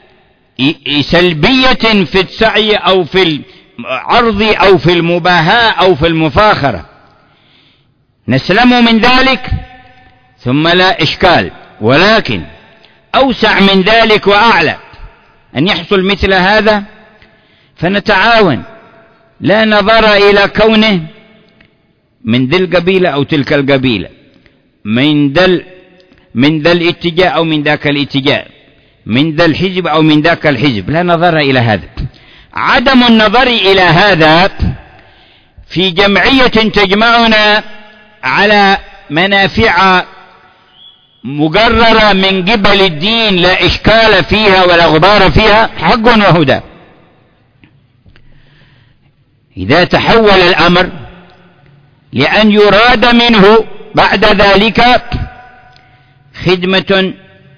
سلبية في السعي أو في العرض أو في المباهاة أو في المفاخرة. نسلم من ذلك ثم لا إشكال، ولكن أوسع من ذلك وأعلى أن يحصل مثل هذا، فنتعاون لا نظر إلى كونه من ذي القبيلة أو تلك القبيلة، من ذا الاتجاه أو من ذاك الاتجاه، من ذا الحزب أو من ذاك الحزب، لا نظر إلى هذا. عدم النظر إلى هذا في جمعية تجمعنا على منافع مقررة من قبل الدين لا إشكال فيها ولا غبار فيها، حق وهدى. إذا تحول الأمر لأن يراد منه بعد ذلك خدمة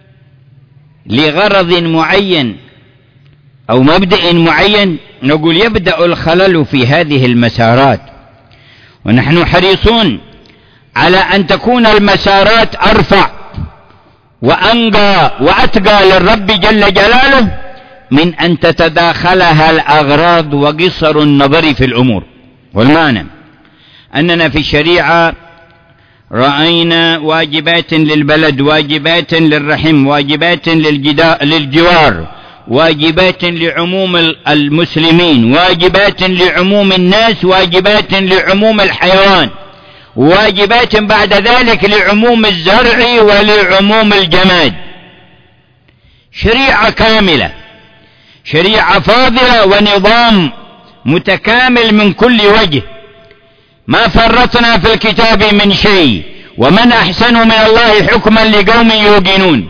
لغرض معين أو مبدأ معين، نقول يبدأ الخلل في هذه المسارات. ونحن حريصون على أن تكون المسارات أرفع وأنقى وأتقى للرب جل جلاله من أن تتداخلها الأغراض وقصر النظر في الأمور. والمعنى أننا في الشريعة رأينا واجبات للبلد، واجبات للرحم، واجبات للجوار، واجبات لعموم المسلمين، واجبات لعموم الناس، واجبات لعموم الحيوان، واجبات بعد ذلك لعموم الزرع ولعموم الجماد. شريعة كاملة، شريعة فاضلة، ونظام متكامل من كل وجه، ما فرطنا في الكتاب من شيء، ومن أحسن من الله حكما لقوم يوقنون.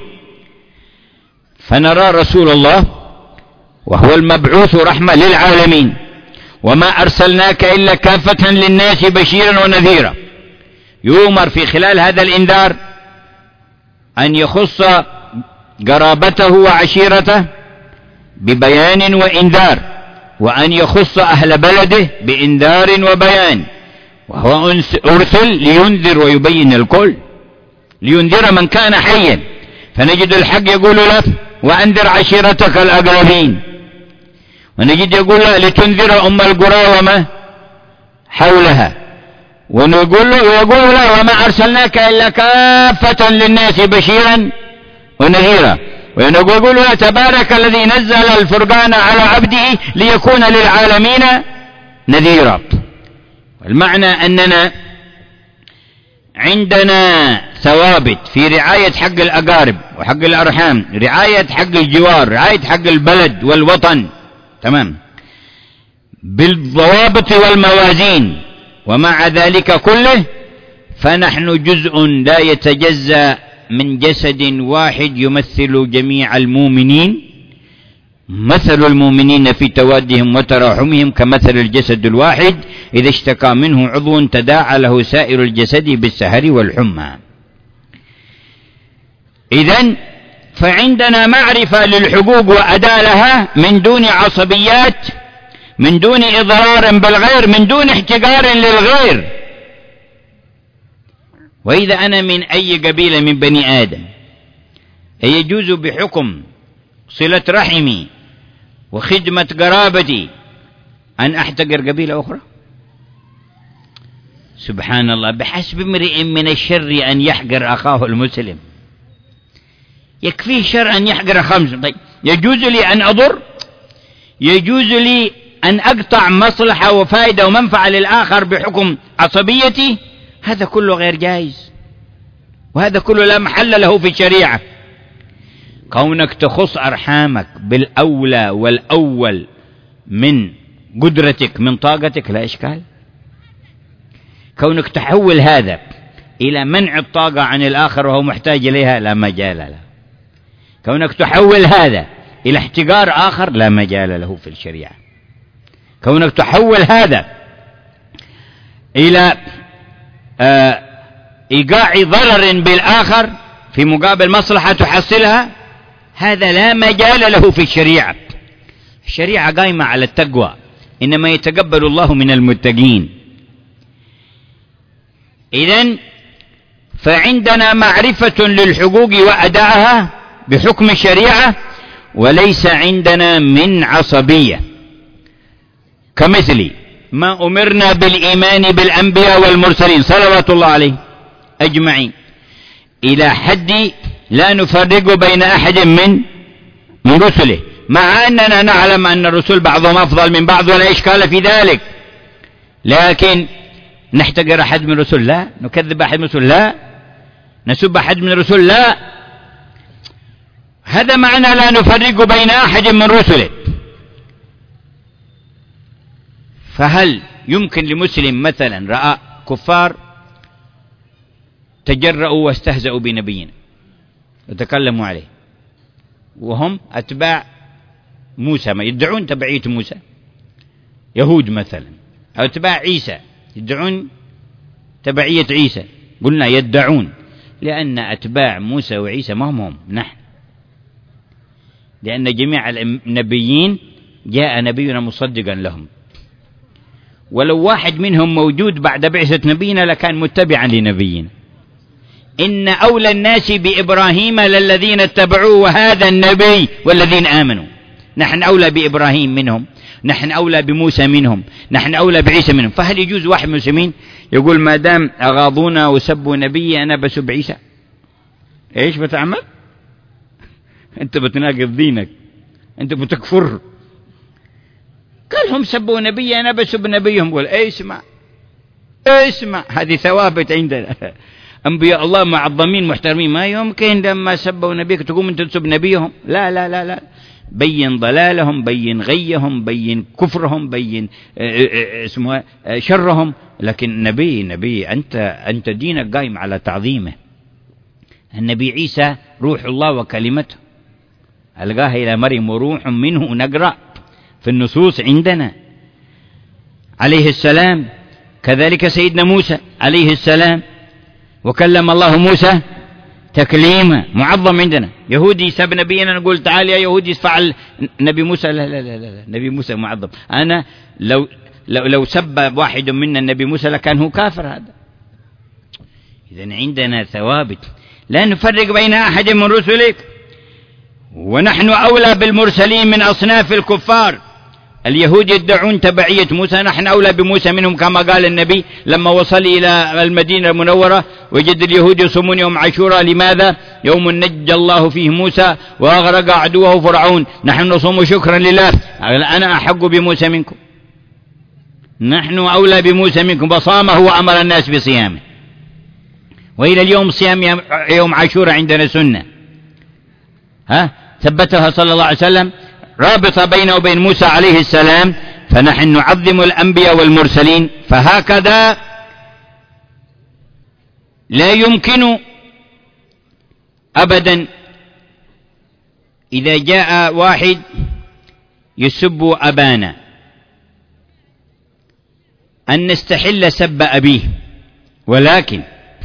فنرى رسول الله وهو المبعوث رحمة للعالمين، وما أرسلناك إلا كافة للناس بشيرا ونذيرا، يؤمر في خلال هذا الإنذار أن يخص قرابته وعشيرته ببيان وإنذار، وأن يخص أهل بلده بإنذار وبيان، وهو أرسل لينذر ويبين الكل، لينذر من كان حيا. فنجد الحق يقول له وأنذر عشيرتك الأقربين، ونجد يقول له لتنذر أم القرى وما حولها، ونقول له وما أرسلناك إلا كافة للناس بشيرا ونذيرا، ونقول له تبارك الذي نزل الفرقان على عبده ليكون للعالمين نذيرا. المعنى أننا عندنا ثوابت في رعاية حق الأقارب وحق الأرحام، رعاية حق الجوار، رعاية حق البلد والوطن، تمام، بالضوابط والموازين. ومع ذلك كله فنحن جزء لا يتجزأ من جسد واحد يمثل جميع المؤمنين. مثل المؤمنين في توادهم وتراحمهم كمثل الجسد الواحد إذا اشتكى منه عضو تداعى له سائر الجسد بالسهر والحمى. إذن فعندنا معرفة للحقوق وأداء لها من دون عصبيات، من دون إضرار بالغير، من دون احتقار للغير. وإذا أنا من أي قبيلة من بني آدم يجوز بحكم صلة رحمي وخدمة قرابتي أن أحتقر قبيلة أخرى؟ سبحان الله. بحسب امرئ من الشر أن يحقر أخاه المسلم، يكفيه شر أن يحقر أخاه المسلم. طيب يجوز لي أن أضر؟ يجوز لي أن أقطع مصلحة وفائدة ومنفعة للآخر بحكم عصبيتي؟ هذا كله غير جائز، وهذا كله لا محل له في الشريعة. كونك تخص أرحامك بالأولى والأول من قدرتك من طاقتك لا إشكال. كونك تحول هذا إلى منع الطاقة عن الآخر وهو محتاج إليها لا مجال له. كونك تحول هذا إلى احتقار آخر لا مجال له في الشريعة. كونك تحول هذا إلى إيقاع ضرر بالآخر في مقابل مصلحة تحصلها، هذا لا مجال له في الشريعة. الشريعة قائمة على التقوى، إنما يتقبل الله من المتقين. إذن فعندنا معرفة للحقوق وأدائها بحكم الشريعة، وليس عندنا من عصبية، كمثل ما أمرنا بالإيمان بالأنبياء والمرسلين صلوات الله عليه أجمعين، إلى حد لا نفرق بين أحد من رسله، مع أننا نعلم أن الرسل بعضهم أفضل من بعض ولا إشكال في ذلك، لكن نحتقر أحد من الرسل؟ لا. نكذب أحد من الرسل؟ لا. نسب أحد من الرسل؟ لا. هذا معنى لا نفرق بين أحد من رسله. فهل يمكن لمسلم مثلا رأى كفار تجرؤوا واستهزأوا بنبينا وتكلموا عليه وهم أتباع موسى، ما يدعون تبعية موسى، يهود مثلا، أو أتباع عيسى يدعون تبعية عيسى؟ قلنا يدعون، لأن أتباع موسى وعيسى ما هم نحن، لأن جميع النبيين جاء نبينا مصدقا لهم، ولو واحد منهم موجود بعد بعثة نبينا لكان متبعا لنبينا. إن أولى الناس بإبراهيم للذين اتبعوه وهذا النبي والذين آمنوا. نحن أولى بإبراهيم منهم، نحن أولى بموسى منهم، نحن أولى بعيسى منهم. فهل يجوز واحد من المسلمين يقول ما دام أغاضونا وسبوا نبي أنا بسب عيسى؟ إيش بتعمل؟ أنت بتناقض دينك، أنت بتكفر. قال هم سبوا نبي أنا بسب نبيهم. قول اسمع اسمع، هذه ثوابت عندنا. أنبياء الله معظمين محترمين، ما يمكن لما سبوا نبيك تقوم أنت تسب نبيهم. لا لا لا لا، بين ضلالهم، بين غيهم، بين كفرهم، بين اسمه شرهم. لكن نبي أنت دينك قائم على تعظيمه. النبي عيسى روح الله وكلمته، ألقاها إلى مريم وروح منه، نقرأ في النصوص عندنا عليه السلام. كذلك سيدنا موسى عليه السلام، وكلم الله موسى تكليما، معظم عندنا. يهودي سب نبينا نقول تعال يا يهودي فعل نبي موسى، لا لا لا لا، نبي موسى معظم. أنا لو سب واحد منا النبي موسى لكان هو كافر. هذا إذن عندنا ثوابت لا نفرق بين أحد من رسلك، ونحن أولى بالمرسلين من أصناف الكفار. اليهود يدعون تبعية موسى، نحن أولى بموسى منهم، كما قال النبي لما وصل إلى المدينة المنورة وجد اليهود يصومون يوم عاشوراء. لماذا؟ يوم نجى الله فيه موسى وأغرق عدوه فرعون. نحن نصوم شكرا لله. أنا أحق بموسى منكم، نحن أولى بموسى منكم، فصامه وأمر الناس بصيامه. وإلى اليوم صيام يوم عاشوراء عندنا سنة، ثبتها صلى الله عليه وسلم، رابطة بينه وبين موسى عليه السلام. فنحن نعظم الأنبياء والمرسلين. فهكذا لا يمكن أبدا إذا جاء واحد يسب أبانا أن نستحل سب أبيه، ولكن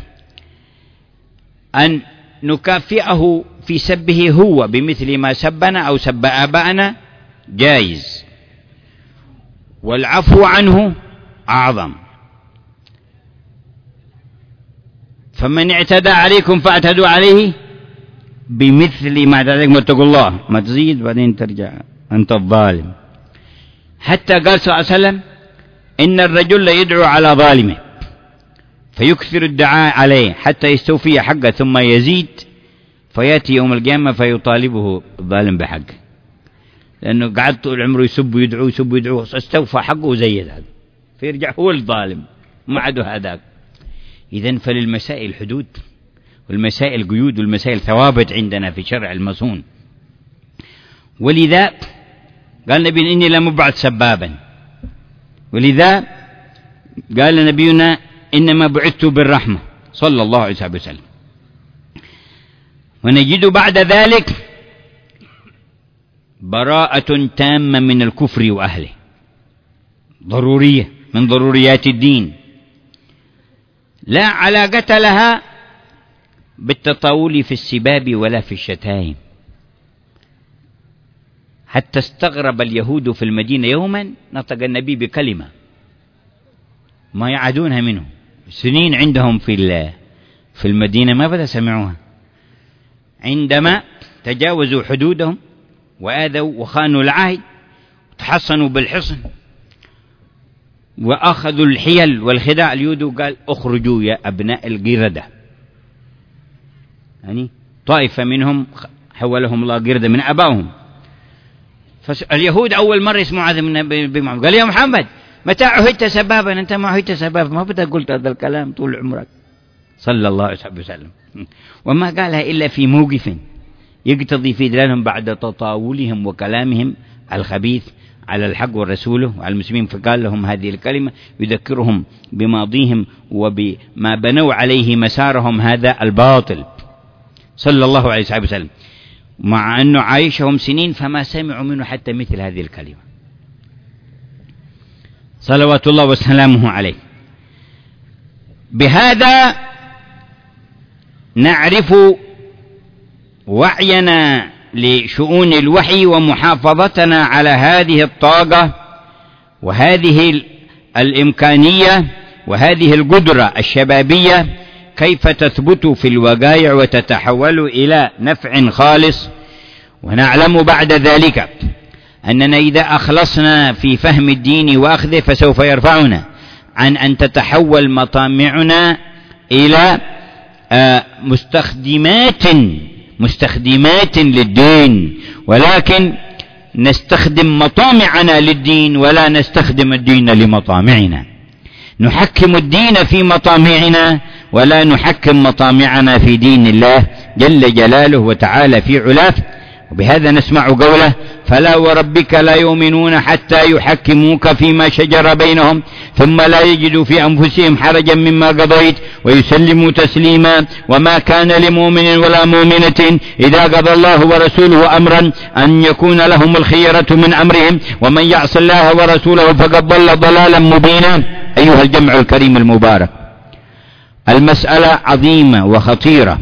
أن نكافئه في سبه هو بمثل ما سبنا أو سب آباءنا جائز، والعفو عنه أعظم. فمن اعتدى عليكم فاعتدوا عليه بمثل ما اعتدى عليكم، واتقوا الله، ما تزيد بعدين ترجع أنت الظالم. حتى قال صلى الله عليه وسلم إن الرجل يدعو على ظالمه فيكثر الدعاء عليه حتى يستوفي حقه ثم يزيد، فيأتي يوم القيامة فيطالبه الظالم بحقه، لأنه قعد طول عمره يسب ويدعو يسب ويدعو، استوفى حقه وزيد هذا، فيرجع هو الظالم ما عده هذاك. إذن فللمسائل حدود، والمسائل قيود، والمسائل ثوابت عندنا في شرع المصون. ولذا قال نبينا إني لم أبعث سبابا، ولذا قال نبينا إنما بعثت بالرحمة صلى الله عليه وسلم. ونجد بعد ذلك براءة تامة من الكفر وأهله، ضرورية من ضروريات الدين، لا علاقة لها بالتطاول في السباب ولا في الشتائم. حتى استغرب اليهود في المدينة يوما نطق النبي بكلمة ما يعادونها منه، سنين عندهم في المدينة ما بدأ سمعوها، عندما تجاوزوا حدودهم وآذوا وخانوا العهد وتحصنوا بالحصن وأخذوا الحيل والخداع. اليهود قال اخرجوا يا أبناء القردة، يعني طائفة منهم حولهم الله قردة من أبائهم. فاليهود أول مرة يسمعوا هذا من النبي محمد، قال يا محمد متى عهدت سبابا؟ أنت ما عهدت سبابا، ما بدأ قلت هذا الكلام طول عمرك صلى الله عليه وسلم. وما قالها إلا في موقف يقتضي في دلالهم بعد تطاولهم وكلامهم الخبيث على الحق والرسوله وعلى المسلمين، فقال لهم هذه الكلمة يذكرهم بماضيهم وبما بنوا عليه مسارهم هذا الباطل صلى الله عليه وسلم، مع أنه عايشهم سنين فما سمعوا منه حتى مثل هذه الكلمة صلوات الله وسلامه عليه. بهذا نعرف وعينا لشؤون الوحي ومحافظتنا على هذه الطاقة وهذه الإمكانية وهذه القدرة الشبابية كيف تثبت في الوقائع وتتحول إلى نفع خالص. ونعلم بعد ذلك أننا إذا أخلصنا في فهم الدين وأخذه فسوف يرفعنا عن أن تتحول مطامعنا إلى مستخدمات للدين، ولكن نستخدم مطامعنا للدين ولا نستخدم الدين لمطامعنا. نحكم الدين في مطامعنا ولا نحكم مطامعنا في دين الله جل جلاله وتعالى في علاه. وبهذا نسمع قوله: فلا وربك لا يؤمنون حتى يحكموك فيما شجر بينهم ثم لا يجدوا في أنفسهم حرجا مما قضيت ويسلموا تسليما وما كان لمؤمن ولا مؤمنة إذا قضى الله ورسوله أمرا أن يكون لهم الخيرة من أمرهم ومن يعص الله ورسوله فقد ضل ضلالا مبينا. أيها الجمع الكريم المبارك، المسألة عظيمة وخطيرة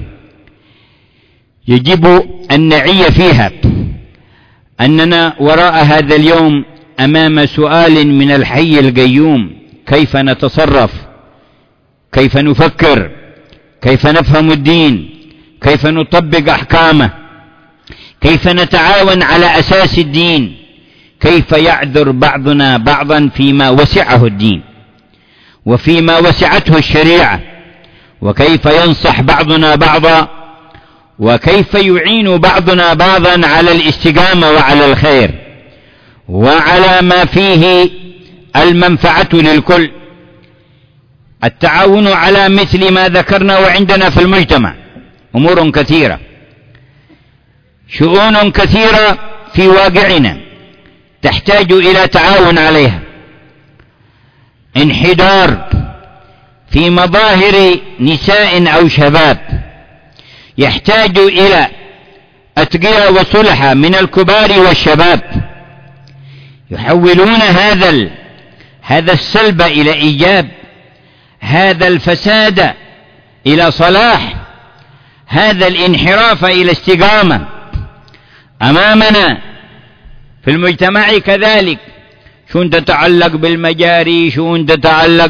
يجب أن نعي فيها أننا وراء هذا اليوم أمام سؤال من الحي القيوم: كيف نتصرف؟ كيف نفكر؟ كيف نفهم الدين؟ كيف نطبق أحكامه؟ كيف نتعاون على أساس الدين؟ كيف يعذر بعضنا بعضا فيما وسعه الدين وفيما وسعته الشريعة؟ وكيف ينصح بعضنا بعضا؟ وكيف يعين بعضنا بعضا على الاستقامة وعلى الخير وعلى ما فيه المنفعة للكل؟ التعاون على مثل ما ذكرنا وعندنا في المجتمع أمور كثيرة، شؤون كثيرة في واقعنا تحتاج إلى تعاون عليها. انحدار في مظاهر نساء أو شباب يحتاج إلى أتقياء وصلحة من الكبار والشباب يحولون هذا السلب إلى إيجاب، هذا الفساد إلى صلاح، هذا الانحراف إلى استقامة. أمامنا في المجتمع كذلك شؤون تتعلق بالمجاري، شؤون تتعلق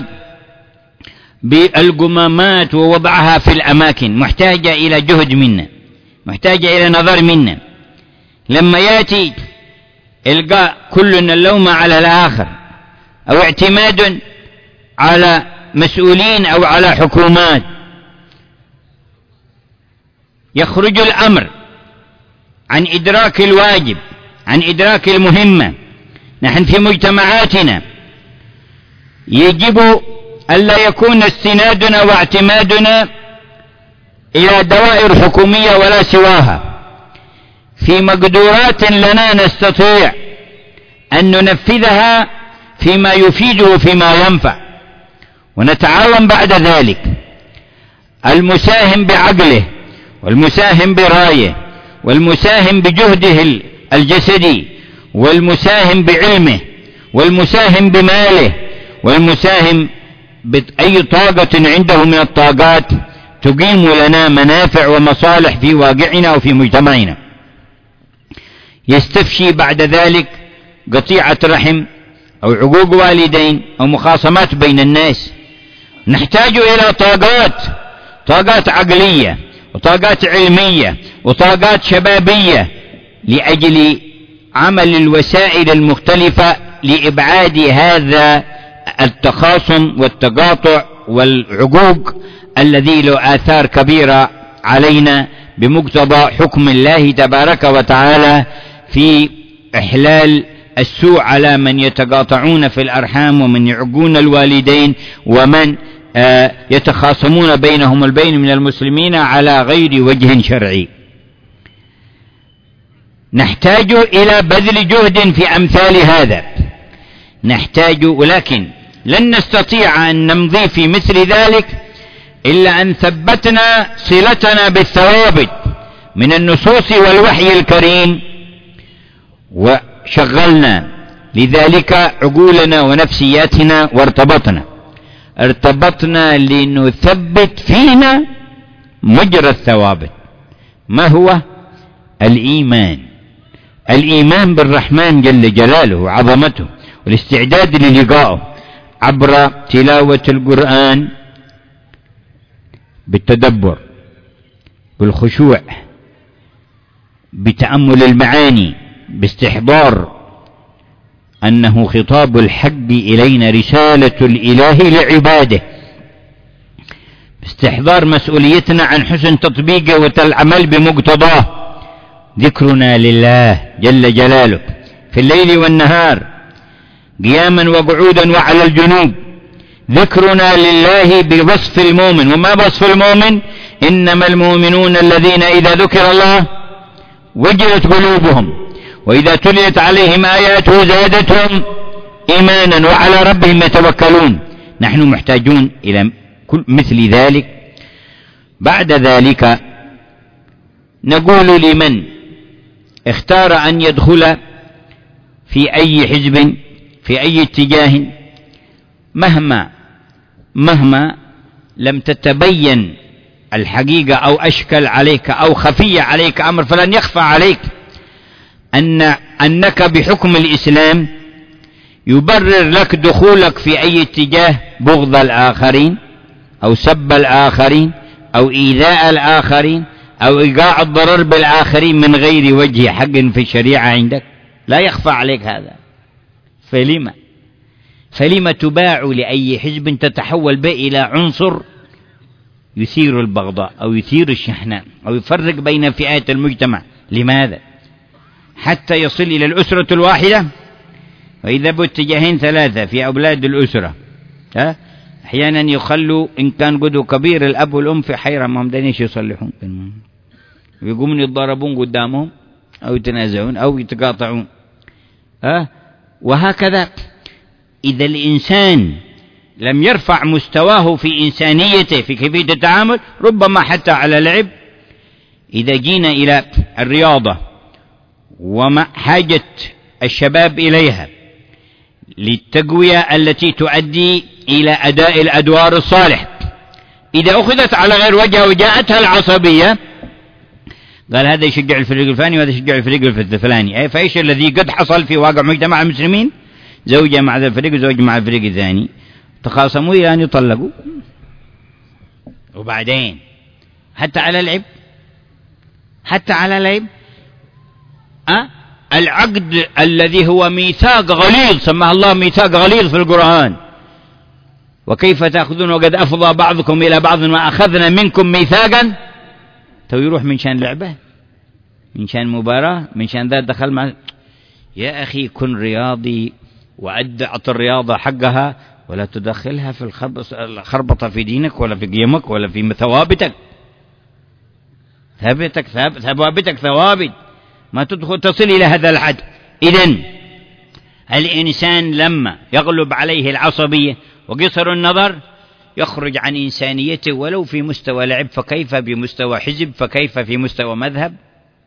بالقمامات ووضعها في الأماكن، محتاجة إلى جهد منا، محتاجة إلى نظر منا. لما يأتي إلقاء كل اللوم على الآخر أو اعتماد على مسؤولين أو على حكومات، يخرج الأمر عن إدراك الواجب، عن إدراك المهمة. نحن في مجتمعاتنا يجب ألا يكون استنادنا واعتمادنا إلى دوائر حكومية ولا سواها، في مقدورات لنا نستطيع أن ننفذها فيما يفيد وفيما ينفع، ونتعاون بعد ذلك. المساهم بعقله والمساهم برأيه والمساهم بجهده الجسدي والمساهم بعلمه والمساهم بماله والمساهم بأي طاقة عنده من الطاقات تقيم لنا منافع ومصالح في واقعنا وفي مجتمعنا. يستفشي بعد ذلك قطيعة رحم أو عقوق والدين أو مخاصمات بين الناس. نحتاج إلى طاقات عقلية وطاقات علمية وطاقات شبابية لأجل عمل الوسائل المختلفة لإبعاد هذا التخاصم والتقاطع والعقوق الذي له آثار كبيرة علينا بمقتضى حكم الله تبارك وتعالى في إحلال السوء على من يتقاطعون في الأرحام ومن يعقون الوالدين ومن يتخاصمون بينهم البين من المسلمين على غير وجه شرعي. نحتاج إلى بذل جهد في أمثال هذا، نحتاج، ولكن لن نستطيع أن نمضي في مثل ذلك إلا أن ثبتنا صلتنا بالثوابت من النصوص والوحي الكريم وشغلنا لذلك عقولنا ونفسياتنا ارتبطنا لنثبت فينا مجرى الثوابت. ما هو الإيمان بالرحمن جل جلاله وعظمته والاستعداد للقائه عبر تلاوة القرآن بالتدبر بالخشوع بتأمل المعاني باستحضار أنه خطاب الحق إلينا، رسالة الإله لعباده، استحضار مسؤوليتنا عن حسن تطبيقه والعمل بمقتضاه. ذكرنا لله جل جلاله في الليل والنهار، قياما وقعودا وعلى الجنوب. ذكرنا لله بوصف المؤمن. وما وصف المؤمن؟ إنما المؤمنون الذين إذا ذكر الله وجلت قلوبهم وإذا تليت عليهم آياته زادتهم إيمانا وعلى ربهم يتوكلون. نحن محتاجون إلى مثل ذلك. بعد ذلك نقول لمن اختار أن يدخل في أي حزب في أي اتجاه، مهما لم تتبين الحقيقة أو أشكل عليك أو خفي عليك أمر، فلن يخفى عليك أنك بحكم الإسلام يبرر لك دخولك في أي اتجاه بغض الآخرين أو سب الآخرين أو إيذاء الآخرين أو إيقاع الضرر بالآخرين من غير وجه حق في الشريعة عندك. لا يخفى عليك هذا. فلما تباع لأي حزب تتحول به إلى عنصر يثير البغضاء أو يثير الشحناء أو يفرق بين فئات المجتمع؟ لماذا؟ حتى يصل إلى الأسرة الواحدة، وإذا باتجاهين ثلاثة في أولاد الأسرة أحيانا يخلوا إن كان قدوا كبير الأب والأم في حيرة، ما هم دانيش يصلحون، ويقومون يتضاربون قدامهم أو يتنازعون أو يتقاطعون. وهكذا إذا الإنسان لم يرفع مستواه في إنسانيته في كيفية التعامل، ربما حتى على لعب. إذا جينا إلى الرياضة وما حاجة الشباب إليها للتقوية التي تؤدي إلى أداء الأدوار الصالحة، إذا أخذت على غير وجهها وجاءتها العصبية، قال هذا يشجع الفريق الفلاني وهذا يشجع الفريق الفلاني. فإيش الذي قد حصل في واقع مجتمع المسلمين؟ زوجة مع ذا الفريق وزوج مع الفريق الثاني، تخاصموا يعني يطلقوا. وبعدين حتى على العيب العقد الذي هو ميثاق غليظ، سماه الله ميثاق غليظ في القرآن، وكيف تأخذون وقد أفضى بعضكم إلى بعض وأخذنا منكم ميثاقا. تو يروح من شان لعبة، من شان مباراة، من شان ذات دخل مع. يا أخي كن رياضي وأعط الرياضة حقها، ولا تدخلها في الخربطة في دينك ولا في قيمك ولا في ثوابتك. ثوابتك ثوابت، ما تدخل تصل إلى هذا الحد. إذن الإنسان لما يغلب عليه العصبية وقصر النظر يخرج عن إنسانيته، ولو في مستوى لعب، فكيف بمستوى حزب، فكيف في مستوى مذهب.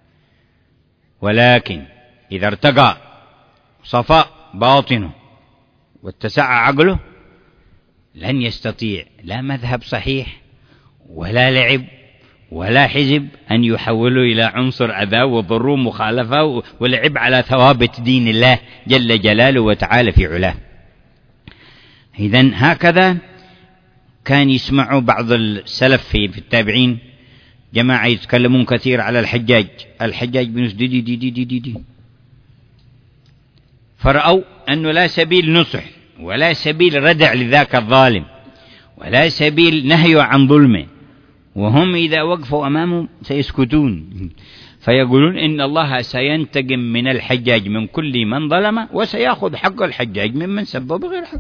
ولكن إذا ارتقى صفاء باطنه واتسع عقله، لن يستطيع لا مذهب صحيح ولا لعب ولا حزب أن يحولوا إلى عنصر أذى وضر مخالفة ولعب على ثوابت دين الله جل جلاله وتعالى في علاه. إذن هكذا كان يسمعوا بعض السلف في التابعين جماعة يتكلمون كثير على الحجاج بن دي فرأوا أنه لا سبيل نصح ولا سبيل ردع لذاك الظالم ولا سبيل نهي عن ظلمه، وهم إذا وقفوا أمامه سيسكتون، فيقولون إن الله سينتقم من الحجاج من كل من ظلم، وسيأخذ حق الحجاج ممن سبه بغير حق.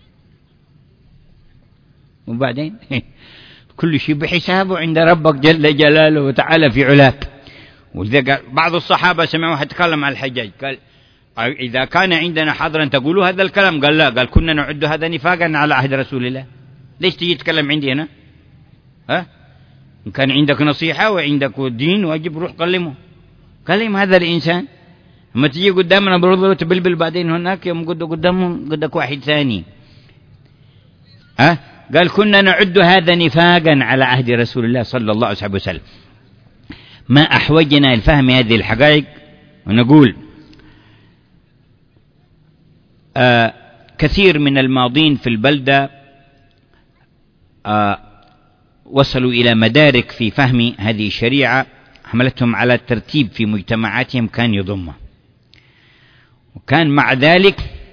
وبعدين كل شيء بحسابه عند ربك جل جلاله وتعالى في علاك. ولذلك بعض الصحابة سمعوا يتكلم عن الحجاج، قال إذا كان عندنا حضرا تقولوا هذا الكلام؟ قال لا، قال كنا نعد هذا نفاقا على عهد رسول الله. ليش تيجي تتكلم عندي هنا؟ إن كان عندك نصيحة وعندك دين واجب روح كلم هذا الإنسان. لما تيجي قدامنا برضو تبلبل، بعدين هناك يوم قدامهم قدك واحد ثاني. قال كنا نعد هذا نفاقا على عهد رسول الله صلى الله عليه وسلم. ما أحوجنا لفهم هذه الحقائق. ونقول كثير من الماضين في البلدة وصلوا إلى مدارك في فهم هذه الشريعة حملتهم على الترتيب في مجتمعاتهم كان يضمه، وكان مع ذلك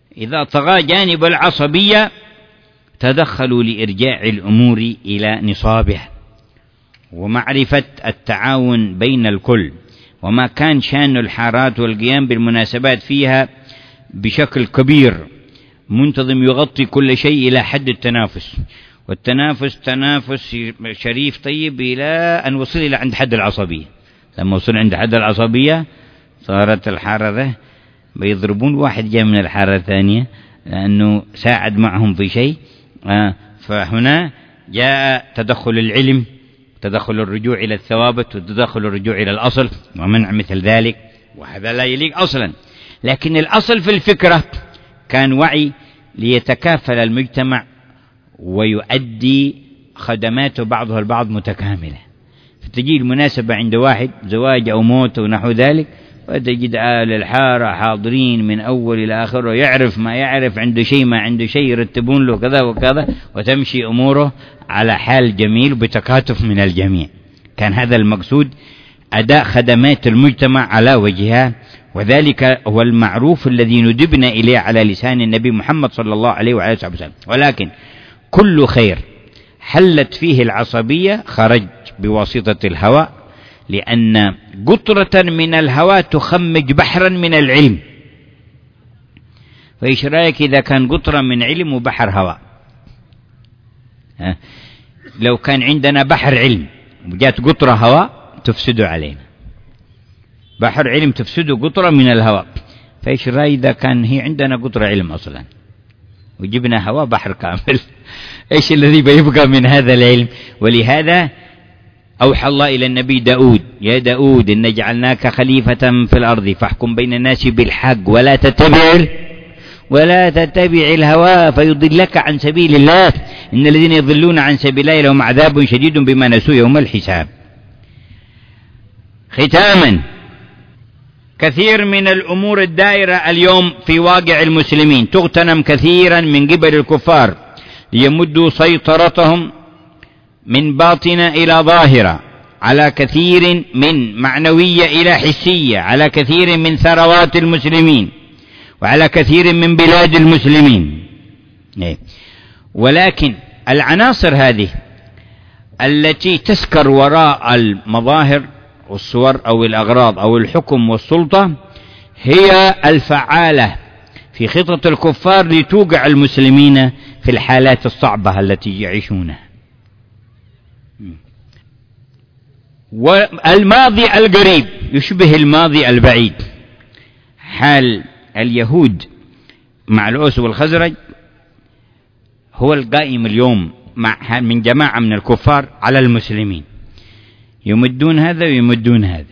إذا طغى جانب العصبية تدخلوا لإرجاع الأمور إلى نصابها ومعرفة التعاون بين الكل، وما كان شأن الحارات والقيام بالمناسبات فيها بشكل كبير منتظم يغطي كل شيء إلى حد التنافس، والتنافس تنافس شريف طيب إلى أن وصل إلى عند حد العصبية. لما وصل عند حد العصبية صارت الحارة ذا بيضربون واحد جاء من الحارة الثانية لأنه ساعد معهم في شيء. فهنا جاء تدخل العلم، تدخل الرجوع إلى الثوابت، وتدخل الرجوع إلى الأصل ومنع مثل ذلك، وهذا لا يليق أصلا. لكن الأصل في الفكرة كان وعي ليتكافل المجتمع ويؤدي خدماته بعضها البعض متكاملة. فتجي المناسبة عند واحد زواج أو موت ونحو ذلك، وتجد أهل الحارة حاضرين من أول إلى آخر، يعرف ما يعرف، عنده شيء ما عنده شيء، يرتبون له كذا وكذا، وتمشي أموره على حال جميل بتكاتف من الجميع. كان هذا المقصود، أداء خدمات المجتمع على وجهها، وذلك هو المعروف الذي ندبنا إليه على لسان النبي محمد صلى الله عليه وعلى آله وسلم. ولكن كل خير حلت فيه العصبية خرج بواسطة الهوى، لأن قطرة من الهوى تخمج بحرا من العلم. فإيش رأيك إذا كان قطرة من علم وبحر هوى؟ لو كان عندنا بحر علم وجات قطرة هوى تفسد علينا، بحر علم تفسد قطرة من الهوى. فإيش رأي إذا كان هي عندنا قطرة علم أصلا وجبنا هوى بحر كامل؟ إيش الذي بيبقى من هذا العلم؟ ولهذا أوحى الله إلى النبي داود: يا داود إن جعلناك خليفة في الأرض فاحكم بين الناس بالحق ولا تتبع الهوى فيضلك عن سبيل الله، إن الذين يضلون عن سبيل الله لهم عذاب شديد بما نسوا يوم الحساب. ختاما، كثير من الأمور الدائرة اليوم في واقع المسلمين تغتنم كثيرا من قبل الكفار ليمدوا سيطرتهم من باطنة إلى ظاهرة على كثير من معنوية إلى حسية، على كثير من ثروات المسلمين وعلى كثير من بلاد المسلمين. ولكن العناصر هذه التي تسكر وراء المظاهر والصور أو الأغراض أو الحكم والسلطة هي الفعالة في خطط الكفار لتوقع المسلمين في الحالات الصعبة التي يعيشونها. والماضي القريب يشبه الماضي البعيد. حال اليهود مع الأوس والخزرج هو القائم اليوم من جماعة من الكفار على المسلمين، يمدون هذا ويمدون هذا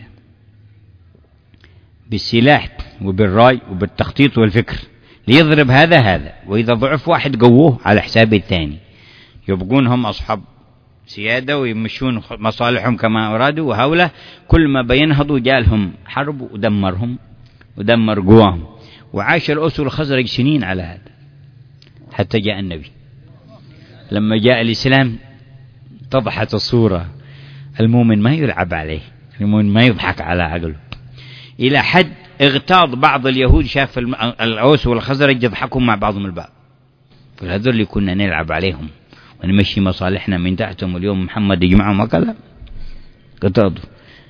بالسلاح وبالرأي وبالتخطيط والفكر ليضرب هذا، وإذا ضعف واحد قووه على حساب الثاني، يبقون هم أصحاب سيادة ويمشون مصالحهم كما أرادوا، وهؤلاء كل ما بينهضوا جالهم حرب ودمرهم ودمر قواهم. وعاش الأوس والخزرج سنين على هذا حتى جاء النبي. لما جاء الإسلام اتضحت الصورة، المؤمن ما يلعب عليه، المؤمن ما يضحك على عقله، إلى حد اغتاظ بعض اليهود شاف الأوس والخزرج يضحكون مع بعضهم البعض، فهذول اللي كنا نلعب عليهم ونمشي مصالحنا من تحتهم، اليوم محمد يجمعهم وكذا. قتاضوا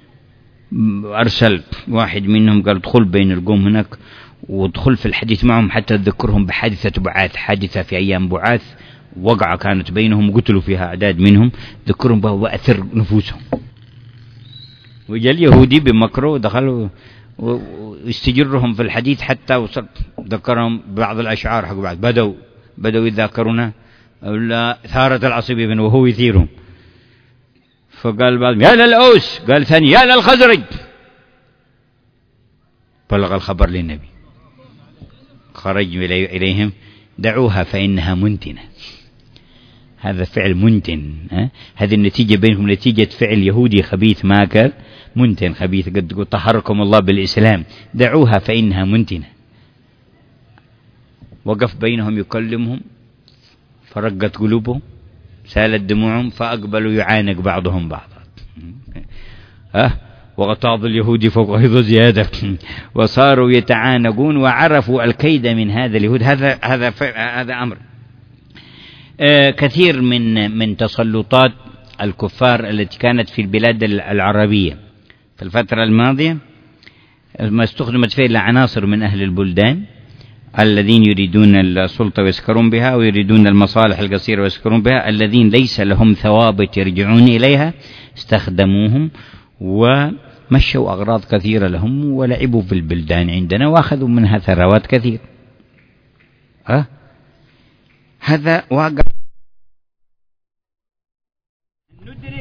أرسل واحد منهم قال ادخل بين القوم هناك وادخل في الحديث معهم حتى تذكرهم بحادثة بعاث، حادثة في أيام بعاث وقعة كانت بينهم وقتلوا فيها أعداد منهم، ذكرهم بها وأثر نفوسهم. وجاء اليهودي بمكره ودخلوا واستجرهم في الحديث حتى وصل ذكرهم بعض الأشعار حق بعض، بدوا يذاكرون ولا ثارة العصبية بن وهو يثيرهم. فقال بعض يا للأوس، قال ثاني يا للخزرج، بلغ الخبر للنبي، خرج إليهم دعوها فإنها منتنة. هذا فعل منتن، هذه النتيجة بينهم نتيجة فعل يهودي خبيث ماكر منتن خبيث، قد تقول طهركم الله بالإسلام، دعوها فإنها منتنة. وقف بينهم يكلمهم فرقت قلوبهم سالت دموعهم فأقبلوا يعانق بعضهم بعضا. وغطاظ اليهود فوق غيظ زيادة وصاروا يتعانقون وعرفوا الكيد من هذا اليهود. هذا أمر. كثير من تسلطات الكفار التي كانت في البلاد العربية في الفترة الماضية ما استخدمت فيه إلا عناصر من أهل البلدان الذين يريدون السلطة ويسكرون بها ويريدون المصالح القصيرة ويسكرون بها، الذين ليس لهم ثوابت يرجعون إليها استخدموهم ومشوا أغراض كثيرة لهم ولعبوا في البلدان عندنا وأخذوا منها ثروات كثير. هذا واقع. ندرك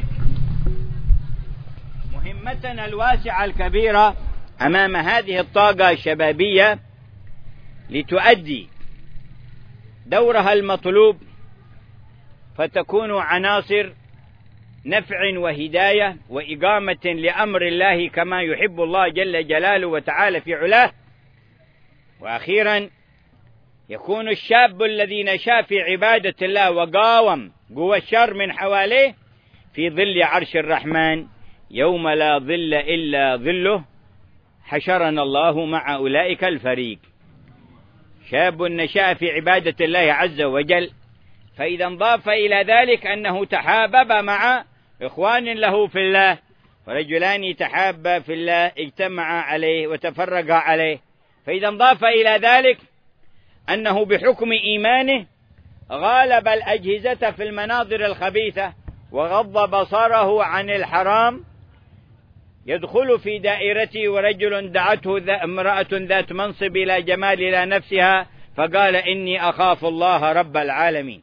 مهمتنا الواسعة الكبيرة أمام هذه الطاقة الشبابية لتؤدي دورها المطلوب، فتكون عناصر نفع وهداية وإقامة لأمر الله كما يحب الله جل جلاله وتعالى في علاه. وأخيرا يكون الشاب الذي نشأ في عبادة الله وقاوم قوى الشر من حواليه في ظل عرش الرحمن يوم لا ظل إلا ظله، حشرنا الله مع أولئك الفريق. شاب نشأ في عبادة الله عز وجل، فإذا انضاف إلى ذلك أنه تحابب مع إخوان له في الله، ورجلان تحابا في الله اجتمعا عليه وتفرقا عليه، فإذا انضاف إلى ذلك أنه بحكم إيمانه غالب الأجهزة في المناظر الخبيثة وغض بصره عن الحرام، يدخل في دائرته ورجل دعته امرأة ذات منصب إلى جمال إلى نفسها فقال إني أخاف الله رب العالمين.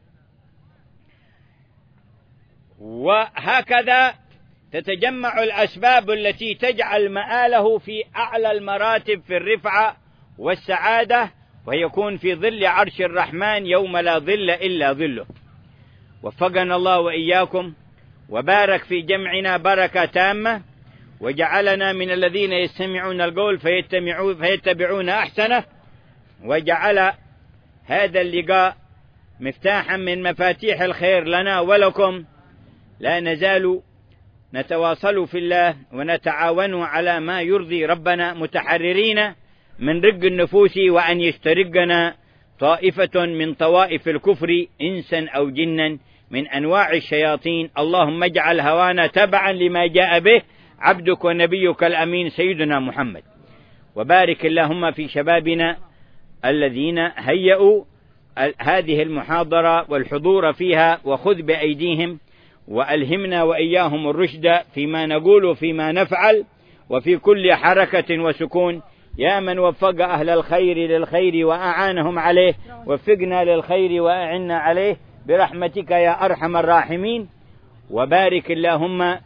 وهكذا تتجمع الأسباب التي تجعل مآله في أعلى المراتب في الرفعة والسعادة، ويكون في ظل عرش الرحمن يوم لا ظل إلا ظله. وفقنا الله وإياكم وبارك في جمعنا بركة تامة، وجعلنا من الذين يستمعون القول فيتبعون أحسنه، وجعل هذا اللقاء مفتاحا من مفاتيح الخير لنا ولكم. لا نزال نتواصل في الله ونتعاون على ما يرضي ربنا، متحررين من رق النفوس وأن يسترقنا طائفة من طوائف الكفر إنسا أو جنا من أنواع الشياطين. اللهم اجعل هوانا تبعا لما جاء به عبدك ونبيك الأمين سيدنا محمد. وبارك اللهم في شبابنا الذين هيئوا هذه المحاضرة والحضور فيها، وخذ بأيديهم وألهمنا وإياهم الرشد فيما نقول وفيما نفعل وفي كل حركة وسكون. يا من وفق أهل الخير للخير وأعانهم عليه، وفقنا للخير وأعنا عليه برحمتك يا أرحم الراحمين. وبارك اللهم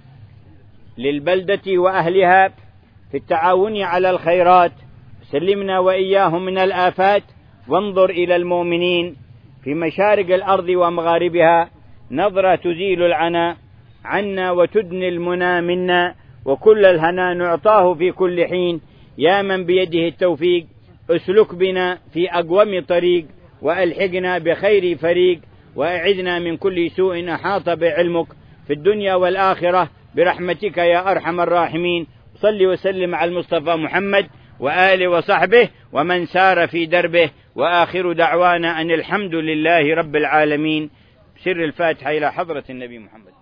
للبلدة وأهلها في التعاون على الخيرات، سلمنا وإياهم من الآفات، وانظر إلى المؤمنين في مشارق الأرض ومغاربها نظرة تزيل العنا عنا وتدني المنى منا، وكل الهنا نعطاه في كل حين. يا من بيده التوفيق اسلك بنا في أقوم طريق، وألحقنا بخير فريق، وأعذنا من كل سوء أحاط بعلمك في الدنيا والآخرة برحمتك يا أرحم الراحمين. صل وسلم على المصطفى محمد وآله وصحبه ومن سار في دربه، وآخر دعوانا أن الحمد لله رب العالمين. سر الفاتحة إلى حضرة النبي محمد.